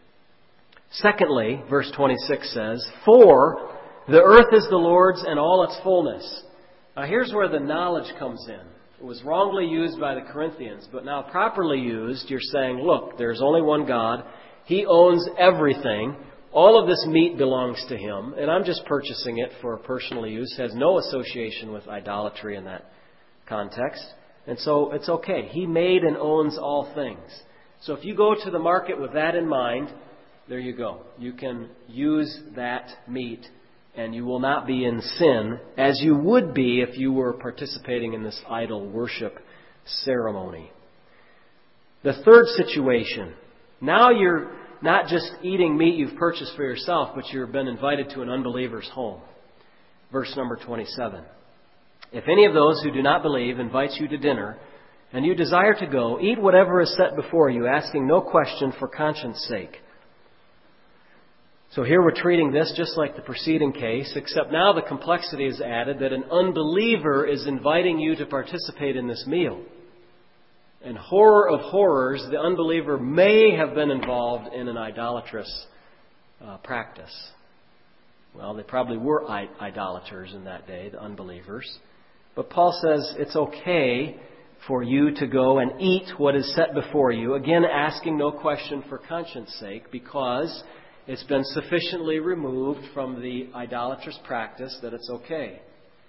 Secondly, verse twenty-six says, for the earth is the Lord's and all its fullness. Now here's where the knowledge comes in. It was wrongly used by the Corinthians, but now properly used, you're saying, look, there's only one God. He owns everything. All of this meat belongs to Him, and I'm just purchasing it for personal use. It has no association with idolatry in that context. And so it's okay. He made and owns all things. So if you go to the market with that in mind, there you go. You can use that meat, and you will not be in sin as you would be if you were participating in this idol worship ceremony. The third situation, now you're not just eating meat you've purchased for yourself, but you've been invited to an unbeliever's home. Verse number twenty-seven. If any of those who do not believe invites you to dinner, and you desire to go, eat whatever is set before you, asking no question for conscience sake. So here we're treating this just like the preceding case, except now the complexity is added that an unbeliever is inviting you to participate in this meal. And horror of horrors, the unbeliever may have been involved in an idolatrous uh, practice. Well, they probably were idolaters in that day, the unbelievers. But Paul says it's okay for you to go and eat what is set before you, again asking no question for conscience sake, because it's been sufficiently removed from the idolatrous practice that it's okay.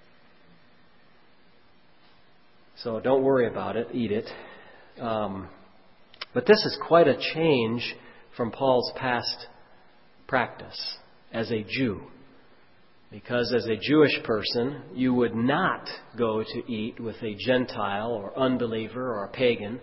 So don't worry about it. Eat it. Um, but this is quite a change from Paul's past practice as a Jew. Because as a Jewish person, you would not go to eat with a Gentile or unbeliever or a pagan.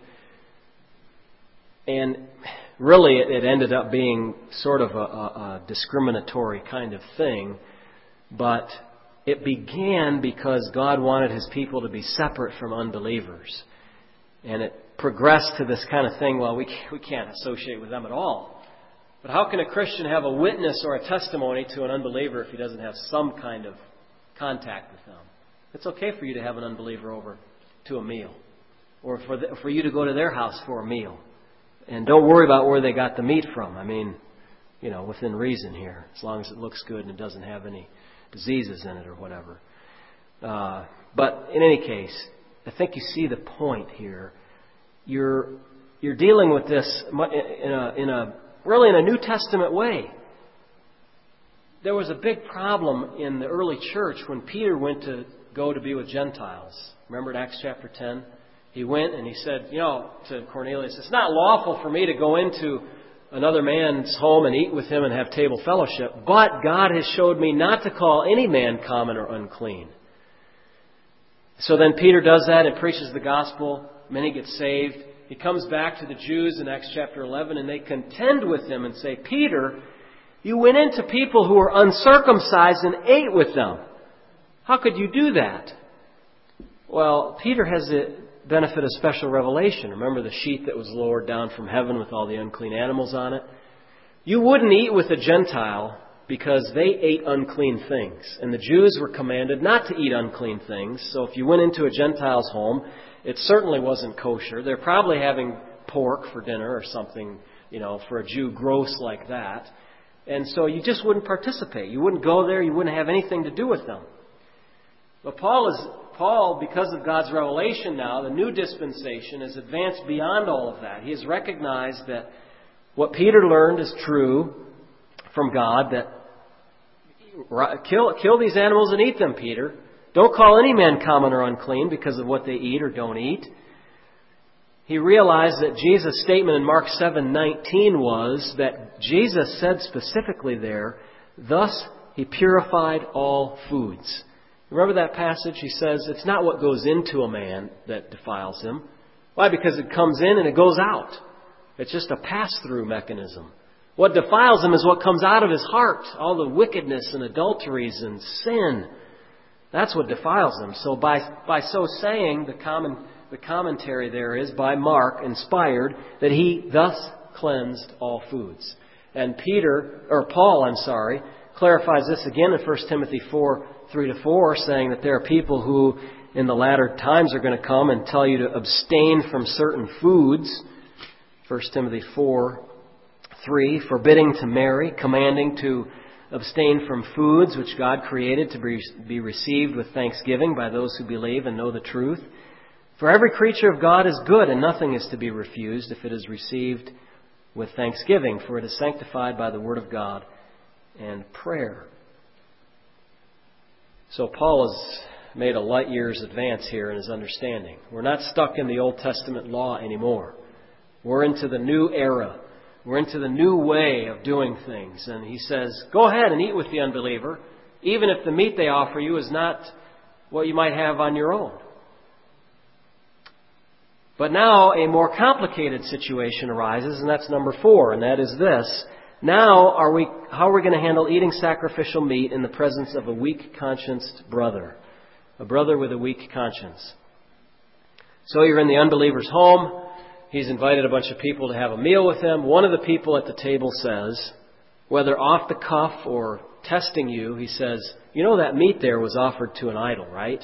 And really, it, it ended up being sort of a, a, a discriminatory kind of thing. But it began because God wanted His people to be separate from unbelievers. And it progressed to this kind of thing, well, we can't, we can't associate with them at all. But how can a Christian have a witness or a testimony to an unbeliever if he doesn't have some kind of contact with them? It's okay for you to have an unbeliever over to a meal, or for the, for you to go to their house for a meal. And don't worry about where they got the meat from. I mean, you know, within reason here, as long as it looks good and it doesn't have any diseases in it or whatever. Uh, but in any case, I think you see the point here. You're you're dealing with this in a in a really in a New Testament way. There was a big problem in the early church when Peter went to go to be with Gentiles. Remember in Acts chapter ten? He went and he said, you know, to Cornelius, it's not lawful for me to go into another man's home and eat with him and have table fellowship, but God has showed me not to call any man common or unclean. So then Peter does that and preaches the gospel. Many get saved. He comes back to the Jews in Acts chapter eleven, and they contend with him and say, Peter, you went into people who were uncircumcised and ate with them. How could you do that? Well, Peter has the benefit of special revelation. Remember the sheet that was lowered down from heaven with all the unclean animals on it? You wouldn't eat with a Gentile because they ate unclean things. And the Jews were commanded not to eat unclean things. So if you went into a Gentile's home, it certainly wasn't kosher. They're probably having pork for dinner or something, you know, for a Jew gross like that. And so you just wouldn't participate. You wouldn't go there. You wouldn't have anything to do with them. But Paul is Paul, because of God's revelation now, the new dispensation has advanced beyond all of that. He has recognized that what Peter learned is true from God, that kill, kill these animals and eat them, Peter. Don't call any man common or unclean because of what they eat or don't eat. He realized that Jesus' statement in Mark seven nineteen was that Jesus said specifically there, thus he purified all foods. Remember that passage? He says, it's not what goes into a man that defiles him. Why? Because it comes in and it goes out. It's just a pass-through mechanism. What defiles him is what comes out of his heart. All the wickedness and adulteries and sin. That's what defiles him. So by by so saying, the common the commentary there is, by Mark, inspired, that he thus cleansed all foods. And Peter, or Paul, I'm sorry, clarifies this again in First Timothy four, three to four, saying that there are people who in the latter times are going to come and tell you to abstain from certain foods. First Timothy four, three, forbidding to marry, commanding to abstain from foods which God created to be, be received with thanksgiving by those who believe and know the truth. For every creature of God is good, and nothing is to be refused if it is received with thanksgiving, for it is sanctified by the word of God and prayer. So Paul has made a light years advance here in his understanding. We're not stuck in the Old Testament law anymore. We're into the new era. We're into the new way of doing things. And he says, go ahead and eat with the unbeliever, even if the meat they offer you is not what you might have on your own. But now a more complicated situation arises, and that's number four, and that is this. Now, are we, how are we going to handle eating sacrificial meat in the presence of a weak-conscienced brother? A brother with a weak conscience. So you're in the unbeliever's home. He's invited a bunch of people to have a meal with him. One of the people at the table says, whether off the cuff or testing you, he says, you know that meat there was offered to an idol, right?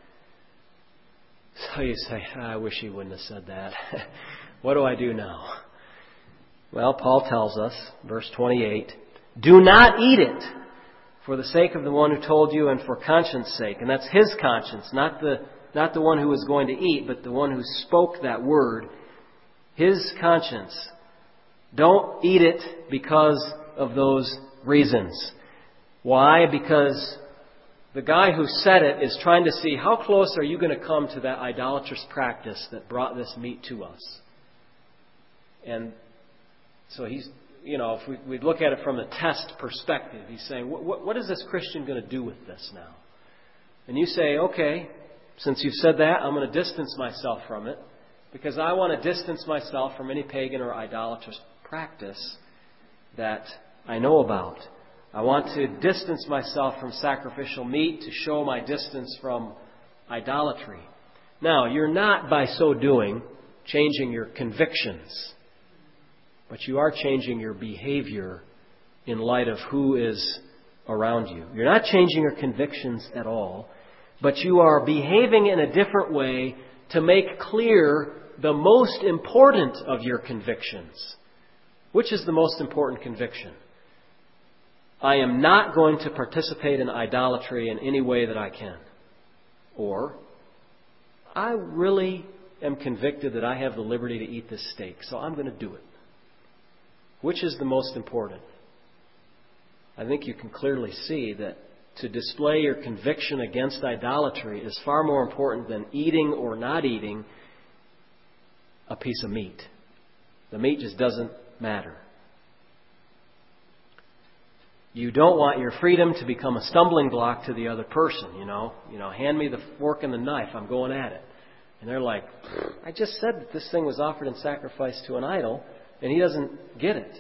So you say, I wish he wouldn't have said that. What do I do now? Well, Paul tells us, verse twenty-eight, do not eat it for the sake of the one who told you and for conscience sake. And that's his conscience, not the, not the one who was going to eat, but the one who spoke that word. His conscience. Don't eat it because of those reasons. Why? Because the guy who said it is trying to see how close are you going to come to that idolatrous practice that brought this meat to us. And so he's, you know, if we, we look at it from a test perspective, he's saying, what, what, what is this Christian going to do with this now? And you say, okay, since you've said that, I'm going to distance myself from it because I want to distance myself from any pagan or idolatrous practice that I know about. I want to distance myself from sacrificial meat to show my distance from idolatry. Now, you're not, by so doing, changing your convictions, but you are changing your behavior in light of who is around you. You're not changing your convictions at all, but you are behaving in a different way to make clear the most important of your convictions. Which is the most important conviction? I am not going to participate in idolatry in any way that I can. Or, I really am convicted that I have the liberty to eat this steak, so I'm going to do it. Which is the most important? I think you can clearly see that to display your conviction against idolatry is far more important than eating or not eating a piece of meat. The meat just doesn't matter. You don't want your freedom to become a stumbling block to the other person, you know. You know, hand me the fork and the knife, I'm going at it. And they're like, I just said that this thing was offered in sacrifice to an idol, and he doesn't get it.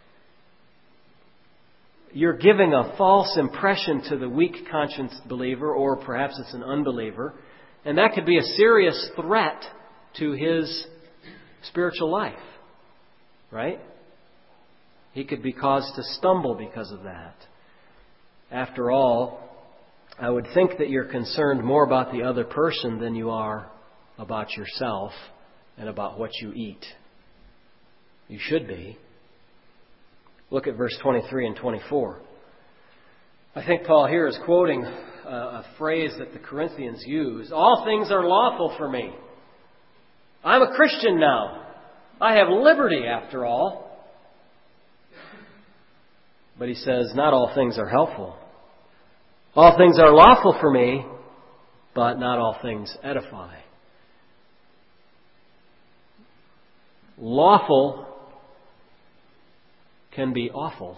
You're giving a false impression to the weak conscienced believer, or perhaps it's an unbeliever, and that could be a serious threat to his spiritual life. Right? He could be caused to stumble because of that. After all, I would think that you're concerned more about the other person than you are about yourself and about what you eat. You should be. Look at verse twenty-three and twenty-four. I think Paul here is quoting a, a phrase that the Corinthians use. All things are lawful for me. I'm a Christian now. I have liberty after all. But he says, not all things are helpful. All things are lawful for me, but not all things edify. Lawful can be awful.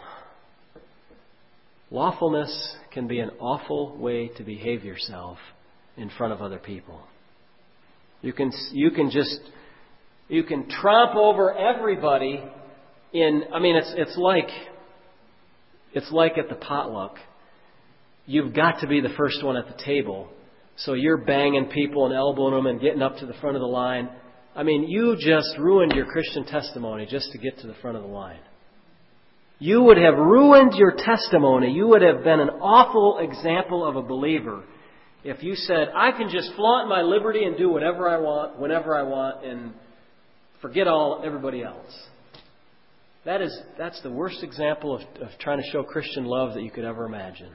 Lawfulness can be an awful way to behave yourself in front of other people. You can, you can just, you can tromp over everybody in, I mean, it's, it's like, it's like at the potluck. You've got to be the first one at the table. So you're banging people and elbowing them and getting up to the front of the line. I mean, you just ruined your Christian testimony just to get to the front of the line. You would have ruined your testimony. You would have been an awful example of a believer if you said, I can just flaunt my liberty and do whatever I want, whenever I want, and forget all everybody else. That is, that's the worst example of, of trying to show Christian love that you could ever imagine.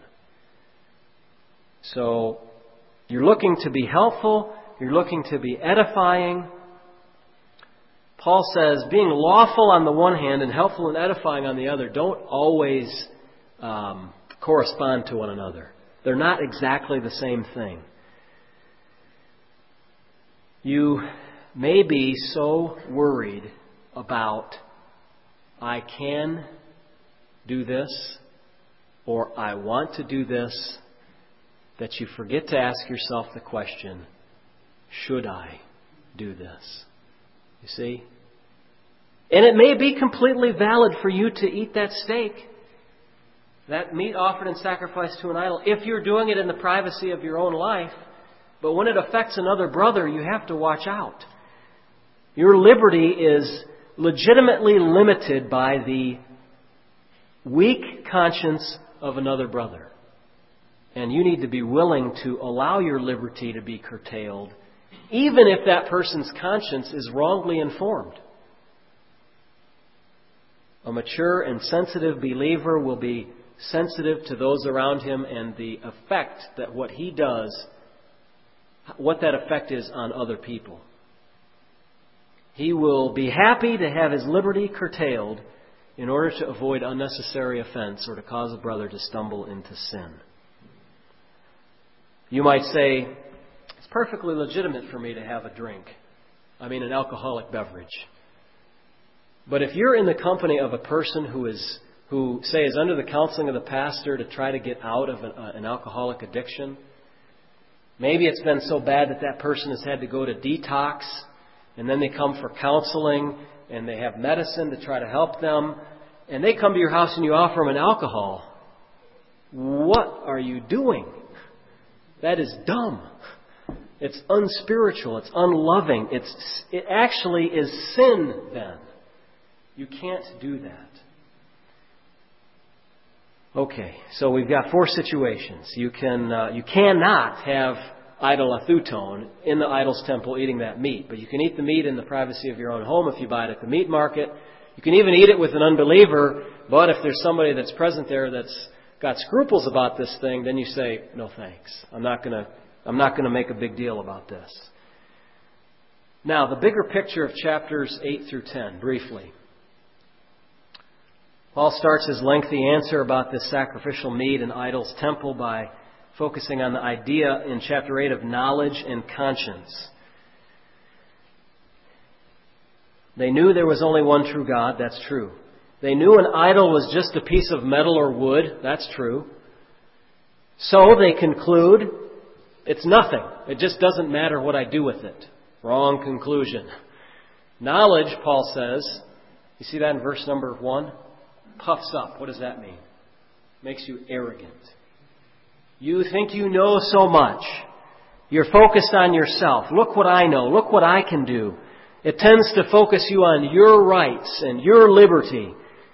So, you're looking to be helpful. You're looking to be edifying. Paul says, being lawful on the one hand and helpful and edifying on the other don't always um, correspond to one another. They're not exactly the same thing. You may be so worried about, I can do this, or I want to do this, that you forget to ask yourself the question, should I do this? You see? And it may be completely valid for you to eat that steak, that meat offered and sacrificed to an idol, if you're doing it in the privacy of your own life. But when it affects another brother, you have to watch out. Your liberty is legitimately limited by the weak conscience of another brother. And you need to be willing to allow your liberty to be curtailed, even if that person's conscience is wrongly informed. A mature and sensitive believer will be sensitive to those around him and the effect that what he does, what that effect is on other people. He will be happy to have his liberty curtailed in order to avoid unnecessary offense or to cause a brother to stumble into sin. You might say, it's perfectly legitimate for me to have a drink. I mean, an alcoholic beverage. But if you're in the company of a person who is, who, say, is under the counseling of the pastor to try to get out of an, uh, an alcoholic addiction, maybe it's been so bad that that person has had to go to detox, and then they come for counseling, and they have medicine to try to help them, and they come to your house and you offer them an alcohol. What are you doing? That is dumb. It's unspiritual. It's unloving. It's, it actually is sin then. You can't do that. Okay, so we've got four situations. You can uh, you cannot have idol athutone in the idol's temple eating that meat, but you can eat the meat in the privacy of your own home if you buy it at the meat market. You can even eat it with an unbeliever, but if there's somebody that's present there that's got scruples about this thing, then you say, no thanks. I'm not going to I'm not going to make a big deal about this. Now, the bigger picture of chapters eight through ten, briefly. Paul starts his lengthy answer about this sacrificial meat in idol's temple by focusing on the idea in chapter eight of knowledge and conscience. They knew there was only one true God. That's true. They knew an idol was just a piece of metal or wood. That's true. So they conclude, it's nothing. It just doesn't matter what I do with it. Wrong conclusion. Knowledge, Paul says, you see that in verse number one? Puffs up. What does that mean? Makes you arrogant. You think you know so much. You're focused on yourself. Look what I know. Look what I can do. It tends to focus you on your rights and your liberty.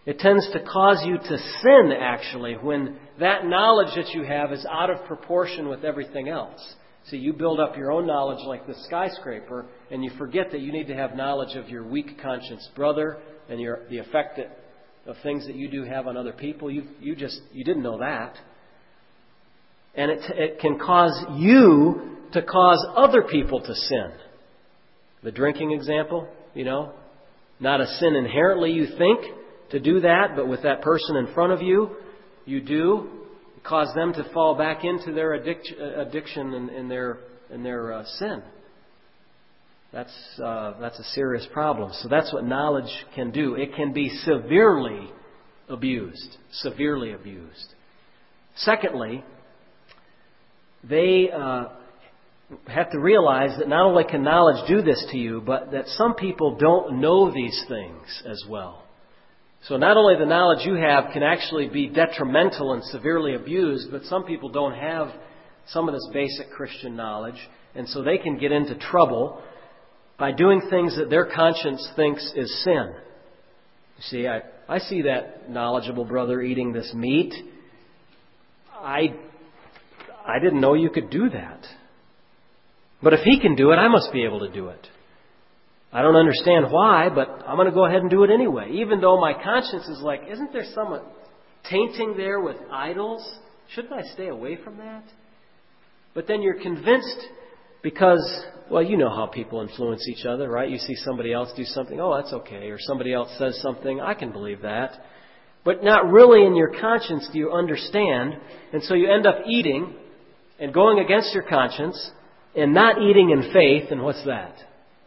It tends to cause you to sin, actually, when that knowledge that you have is out of proportion with everything else. See, you build up your own knowledge like the skyscraper, and you forget that you need to have knowledge of your weak conscience brother and your the effect that, of things that you do have on other people. You you just you didn't know that, and it it can cause you to cause other people to sin. The drinking example, you know, not a sin inherently, you think, to do that, but with that person in front of you, you do cause them to fall back into their addiction, addiction and, and their and their uh, sin. That's uh, that's a serious problem. So that's what knowledge can do. It can be severely abused, severely abused. Secondly, they uh, have to realize that not only can knowledge do this to you, but that some people don't know these things as well. So not only the knowledge you have can actually be detrimental and severely abused, but some people don't have some of this basic Christian knowledge, and so they can get into trouble by doing things that their conscience thinks is sin. You see, I, I see that knowledgeable brother eating this meat. I, I didn't know you could do that. But if he can do it, I must be able to do it. I don't understand why, but I'm going to go ahead and do it anyway. Even though my conscience is like, isn't there some tainting there with idols? Shouldn't I stay away from that? But then you're convinced because, well, you know how people influence each other, right? You see somebody else do something, oh, that's okay. Or somebody else says something, I can believe that. But not really in your conscience do you understand. And so you end up eating and going against your conscience and not eating in faith. And what's that?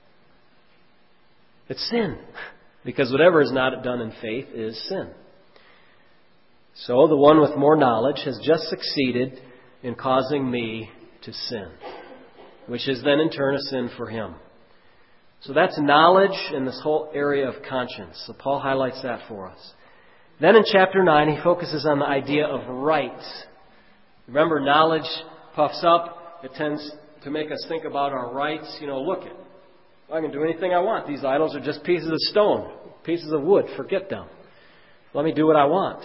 It's sin. Because whatever is not done in faith is sin. So the one with more knowledge has just succeeded in causing me to sin, which is then in turn a sin for him. So that's knowledge in this whole area of conscience. So Paul highlights that for us. Then in chapter nine, he focuses on the idea of rights. Remember, knowledge puffs up. It tends to make us think about our rights. You know, look it. I can do anything I want. These idols are just pieces of stone, pieces of wood. Forget them. Let me do what I want.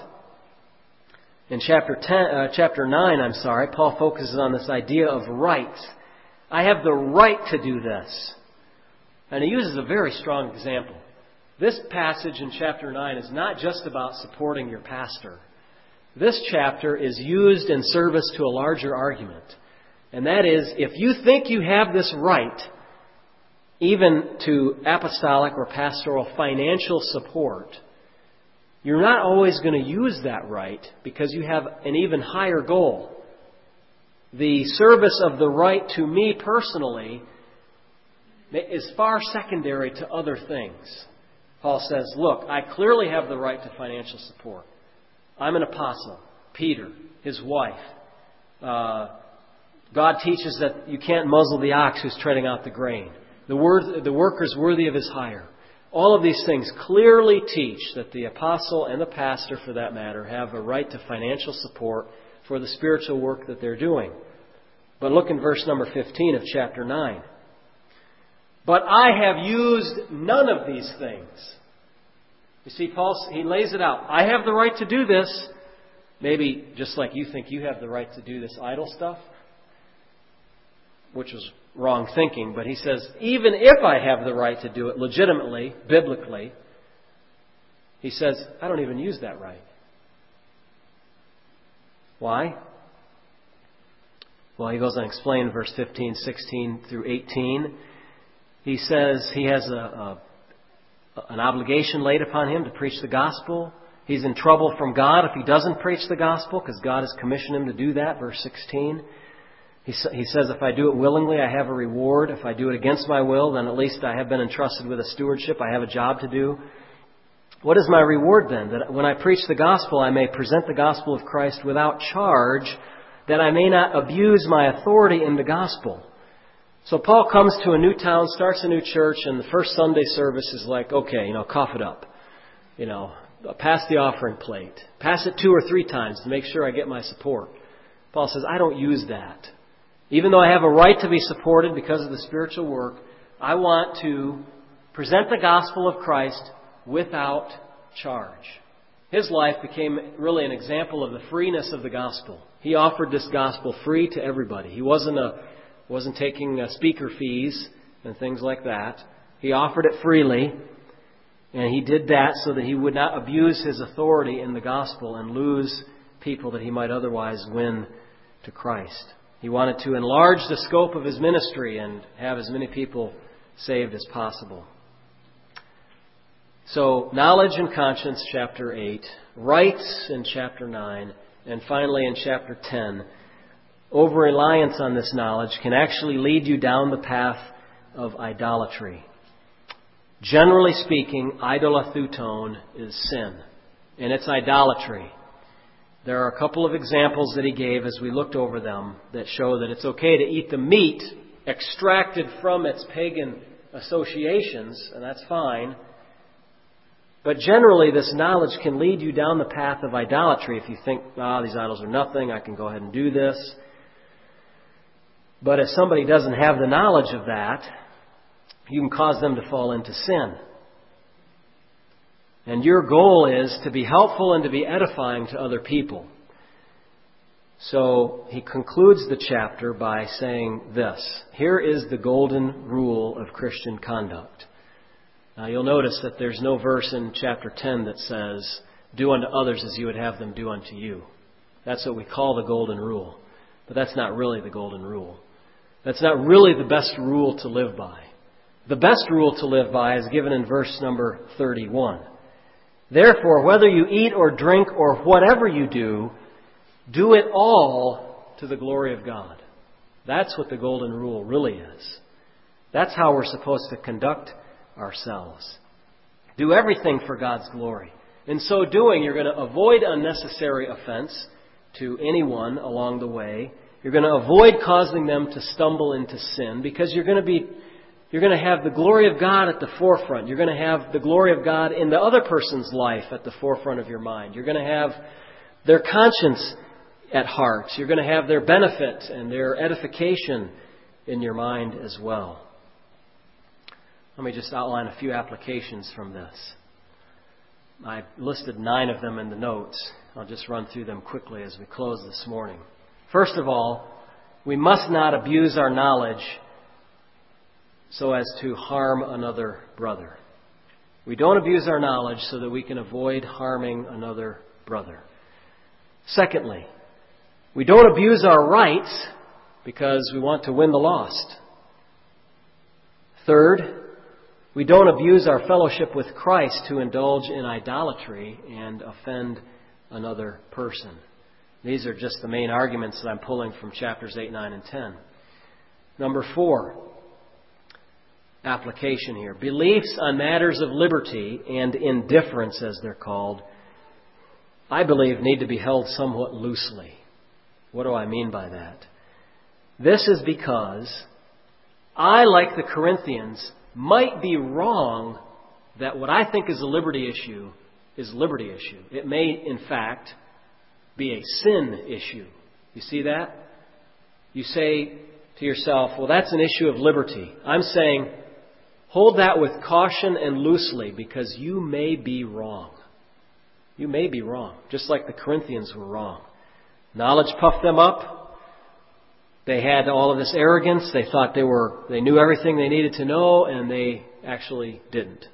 In chapter ten, uh, chapter nine, I'm sorry, Paul focuses on this idea of rights. I have the right to do this. And he uses a very strong example. This passage in chapter nine is not just about supporting your pastor. This chapter is used in service to a larger argument. And that is, if you think you have this right, even to apostolic or pastoral financial support, you're not always going to use that right because you have an even higher goal. The service of the right to me personally is far secondary to other things. Paul says, look, I clearly have the right to financial support. I'm an apostle. Peter, his wife. Uh, God teaches that you can't muzzle the ox who's treading out the grain. The, word, the worker's worthy of his hire. All of these things clearly teach that the apostle and the pastor, for that matter, have a right to financial support for the spiritual work that they're doing. But look in verse number fifteen of chapter nine. But I have used none of these things. You see, Paul, he lays it out. I have the right to do this. Maybe just like you think you have the right to do this idol stuff, which was wrong thinking, but he says, even if I have the right to do it legitimately, biblically, he says, I don't even use that right. Why? Well, he goes on to explain verse fifteen, sixteen through eighteen. He says he has a, a an obligation laid upon him to preach the gospel. He's in trouble from God if he doesn't preach the gospel because God has commissioned him to do that, verse sixteen. He says, if I do it willingly, I have a reward. If I do it against my will, then at least I have been entrusted with a stewardship. I have a job to do. What is my reward then? That when I preach the gospel, I may present the gospel of Christ without charge, that I may not abuse my authority in the gospel. So Paul comes to a new town, starts a new church, and the first Sunday service is like, okay, you know, cough it up. You know, pass the offering plate. Pass it two or three times to make sure I get my support. Paul says, I don't use that. Even though I have a right to be supported because of the spiritual work, I want to present the gospel of Christ without charge. his life became really an example of the freeness of the gospel. He offered this gospel free to everybody. He wasn't a wasn't taking uh, speaker fees and things like that. He offered it freely, and he did that so that he would not abuse his authority in the gospel and lose people that he might otherwise win to Christ. He wanted to enlarge the scope of his ministry and have as many people saved as possible. So, knowledge and conscience, chapter eight. Rights in chapter nine. And finally in chapter ten. Over-reliance on this knowledge can actually lead you down the path of idolatry. Generally speaking, idolatheuton is sin. And it's idolatry. There are a couple of examples that he gave as we looked over them that show that it's okay to eat the meat extracted from its pagan associations, and that's fine. But generally, this knowledge can lead you down the path of idolatry if you think, ah, oh, these idols are nothing, I can go ahead and do this. But if somebody doesn't have the knowledge of that, you can cause them to fall into sin. And your goal is to be helpful and to be edifying to other people. So he concludes the chapter by saying this. Here is the golden rule of Christian conduct. Now you'll notice that there's no verse in chapter ten that says, do unto others as you would have them do unto you. That's what we call the golden rule. But that's not really the golden rule. That's not really the best rule to live by. The best rule to live by is given in verse number thirty-one. Therefore, whether you eat or drink or whatever you do, do it all to the glory of God. That's what the golden rule really is. That's how we're supposed to conduct ourselves. Do everything for God's glory. In so doing, you're going to avoid unnecessary offense to anyone along the way. You're going to avoid causing them to stumble into sin because you're going to be You're going to have the glory of God at the forefront. You're going to have the glory of God in the other person's life at the forefront of your mind. You're going to have their conscience at heart. You're going to have their benefit and their edification in your mind as well. Let me just outline a few applications from this. I listed nine of them in the notes. I'll just run through them quickly as we close this morning. First of all, we must not abuse our knowledge so as to harm another brother. We don't abuse our knowledge so that we can avoid harming another brother. Secondly, we don't abuse our rights because we want to win the lost. Third, we don't abuse our fellowship with Christ to indulge in idolatry and offend another person. These are just the main arguments that I'm pulling from chapters eight, nine, and ten. Number four, application here. Beliefs on matters of liberty and indifference, as they're called, I believe need to be held somewhat loosely. What do I mean by that? This is because I, like the Corinthians, might be wrong that what I think is a liberty issue is a liberty issue. It may, in fact, be a sin issue. You see that? You say to yourself, well, that's an issue of liberty. I'm saying, hold that with caution and loosely because you may be wrong. You may be wrong, just like the Corinthians were wrong. Knowledge puffed them up. They had all of this arrogance. They thought they were they knew everything they needed to know, and they actually didn't.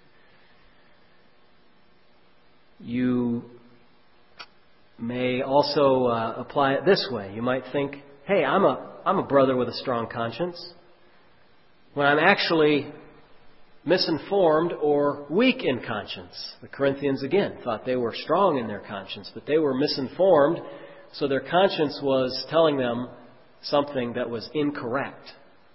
You may also uh, apply it this way. You might think, hey, I'm a I'm a brother with a strong conscience. When I'm actually misinformed or weak in conscience. The Corinthians, again, thought they were strong in their conscience, but they were misinformed, so their conscience was telling them something that was incorrect.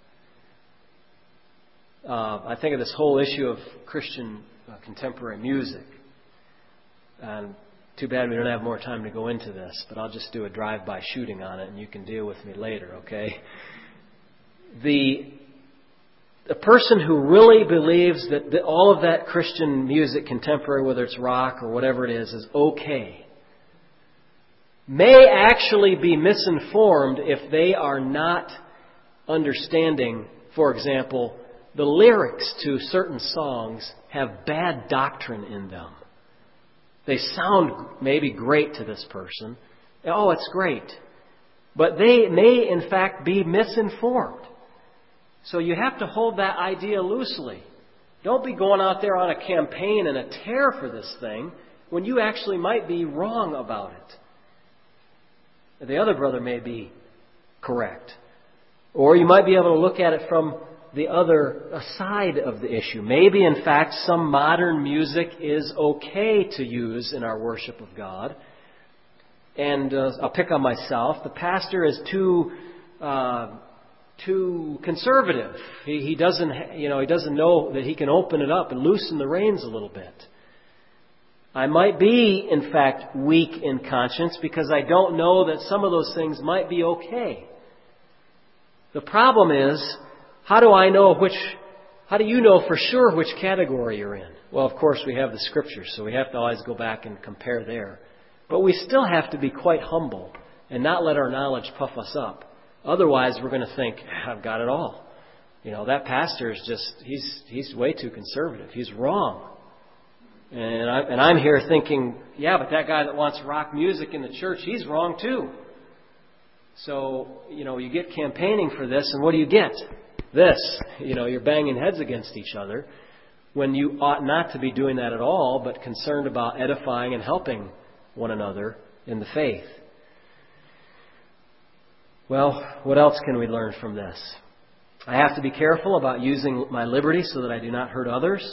Uh, I think of this whole issue of Christian uh, contemporary music. And too bad we don't have more time to go into this, but I'll just do a drive-by shooting on it and you can deal with me later, okay? The A person who really believes that the, all of that Christian music, contemporary, whether it's rock or whatever it is, is okay, may actually be misinformed if they are not understanding, for example, the lyrics to certain songs have bad doctrine in them. They sound maybe great to this person. Oh, it's great. But they may, in fact, be misinformed. So you have to hold that idea loosely. Don't be going out there on a campaign and a tear for this thing when you actually might be wrong about it. The other brother may be correct. Or you might be able to look at it from the other side of the issue. Maybe, in fact, some modern music is okay to use in our worship of God. And uh, I'll pick on myself. The pastor is too uh, too conservative. He, he doesn't, you know, he doesn't know that he can open it up and loosen the reins a little bit. I might be, in fact, weak in conscience because I don't know that some of those things might be okay. The problem is, how do I know which, how do you know for sure which category you're in? Well, of course, we have the Scriptures, so we have to always go back and compare there. But we still have to be quite humble and not let our knowledge puff us up. Otherwise, we're going to think, I've got it all. You know, that pastor is just, he's he's way too conservative. He's wrong. And, I, and I'm here thinking, yeah, but that guy that wants rock music in the church, he's wrong too. So, you know, you get campaigning for this, and what do you get? This. You know, you're banging heads against each other when you ought not to be doing that at all, but concerned about edifying and helping one another in the faith. Well, what else can we learn from this? I have to be careful about using my liberty so that I do not hurt others.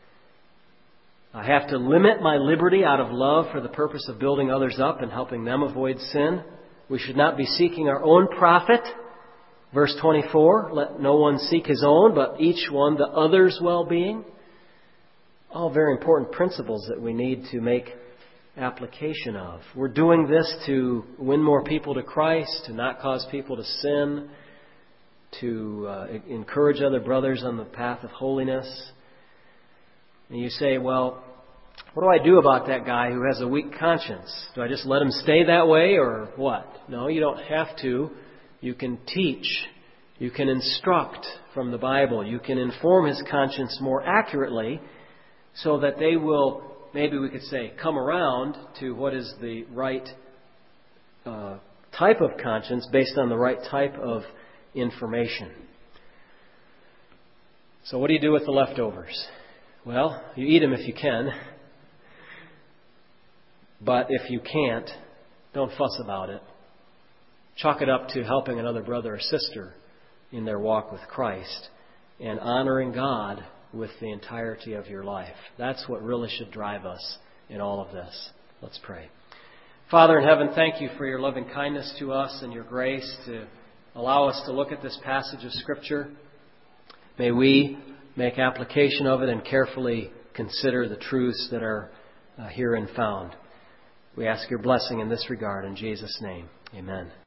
I have to limit my liberty out of love for the purpose of building others up and helping them avoid sin. We should not be seeking our own profit. Verse twenty-four, let no one seek his own, but each one the other's well-being. All very important principles that we need to make application of. We're doing this to win more people to Christ, to not cause people to sin, to uh, encourage other brothers on the path of holiness. And you say, well, what do I do about that guy who has a weak conscience? Do I just let him stay that way or what? No, you don't have to. You can teach. You can instruct from the Bible. You can inform his conscience more accurately so that they will, maybe we could say, come around to what is the right uh, type of conscience based on the right type of information. So what do you do with the leftovers? Well, you eat them if you can. But if you can't, don't fuss about it. Chalk it up to helping another brother or sister in their walk with Christ and honoring God with the entirety of your life. That's what really should drive us in all of this. Let's pray. Father in heaven, thank you for your loving kindness to us and your grace to allow us to look at this passage of Scripture. May we make application of it and carefully consider the truths that are uh, herein found. We ask your blessing in this regard in Jesus' name. Amen.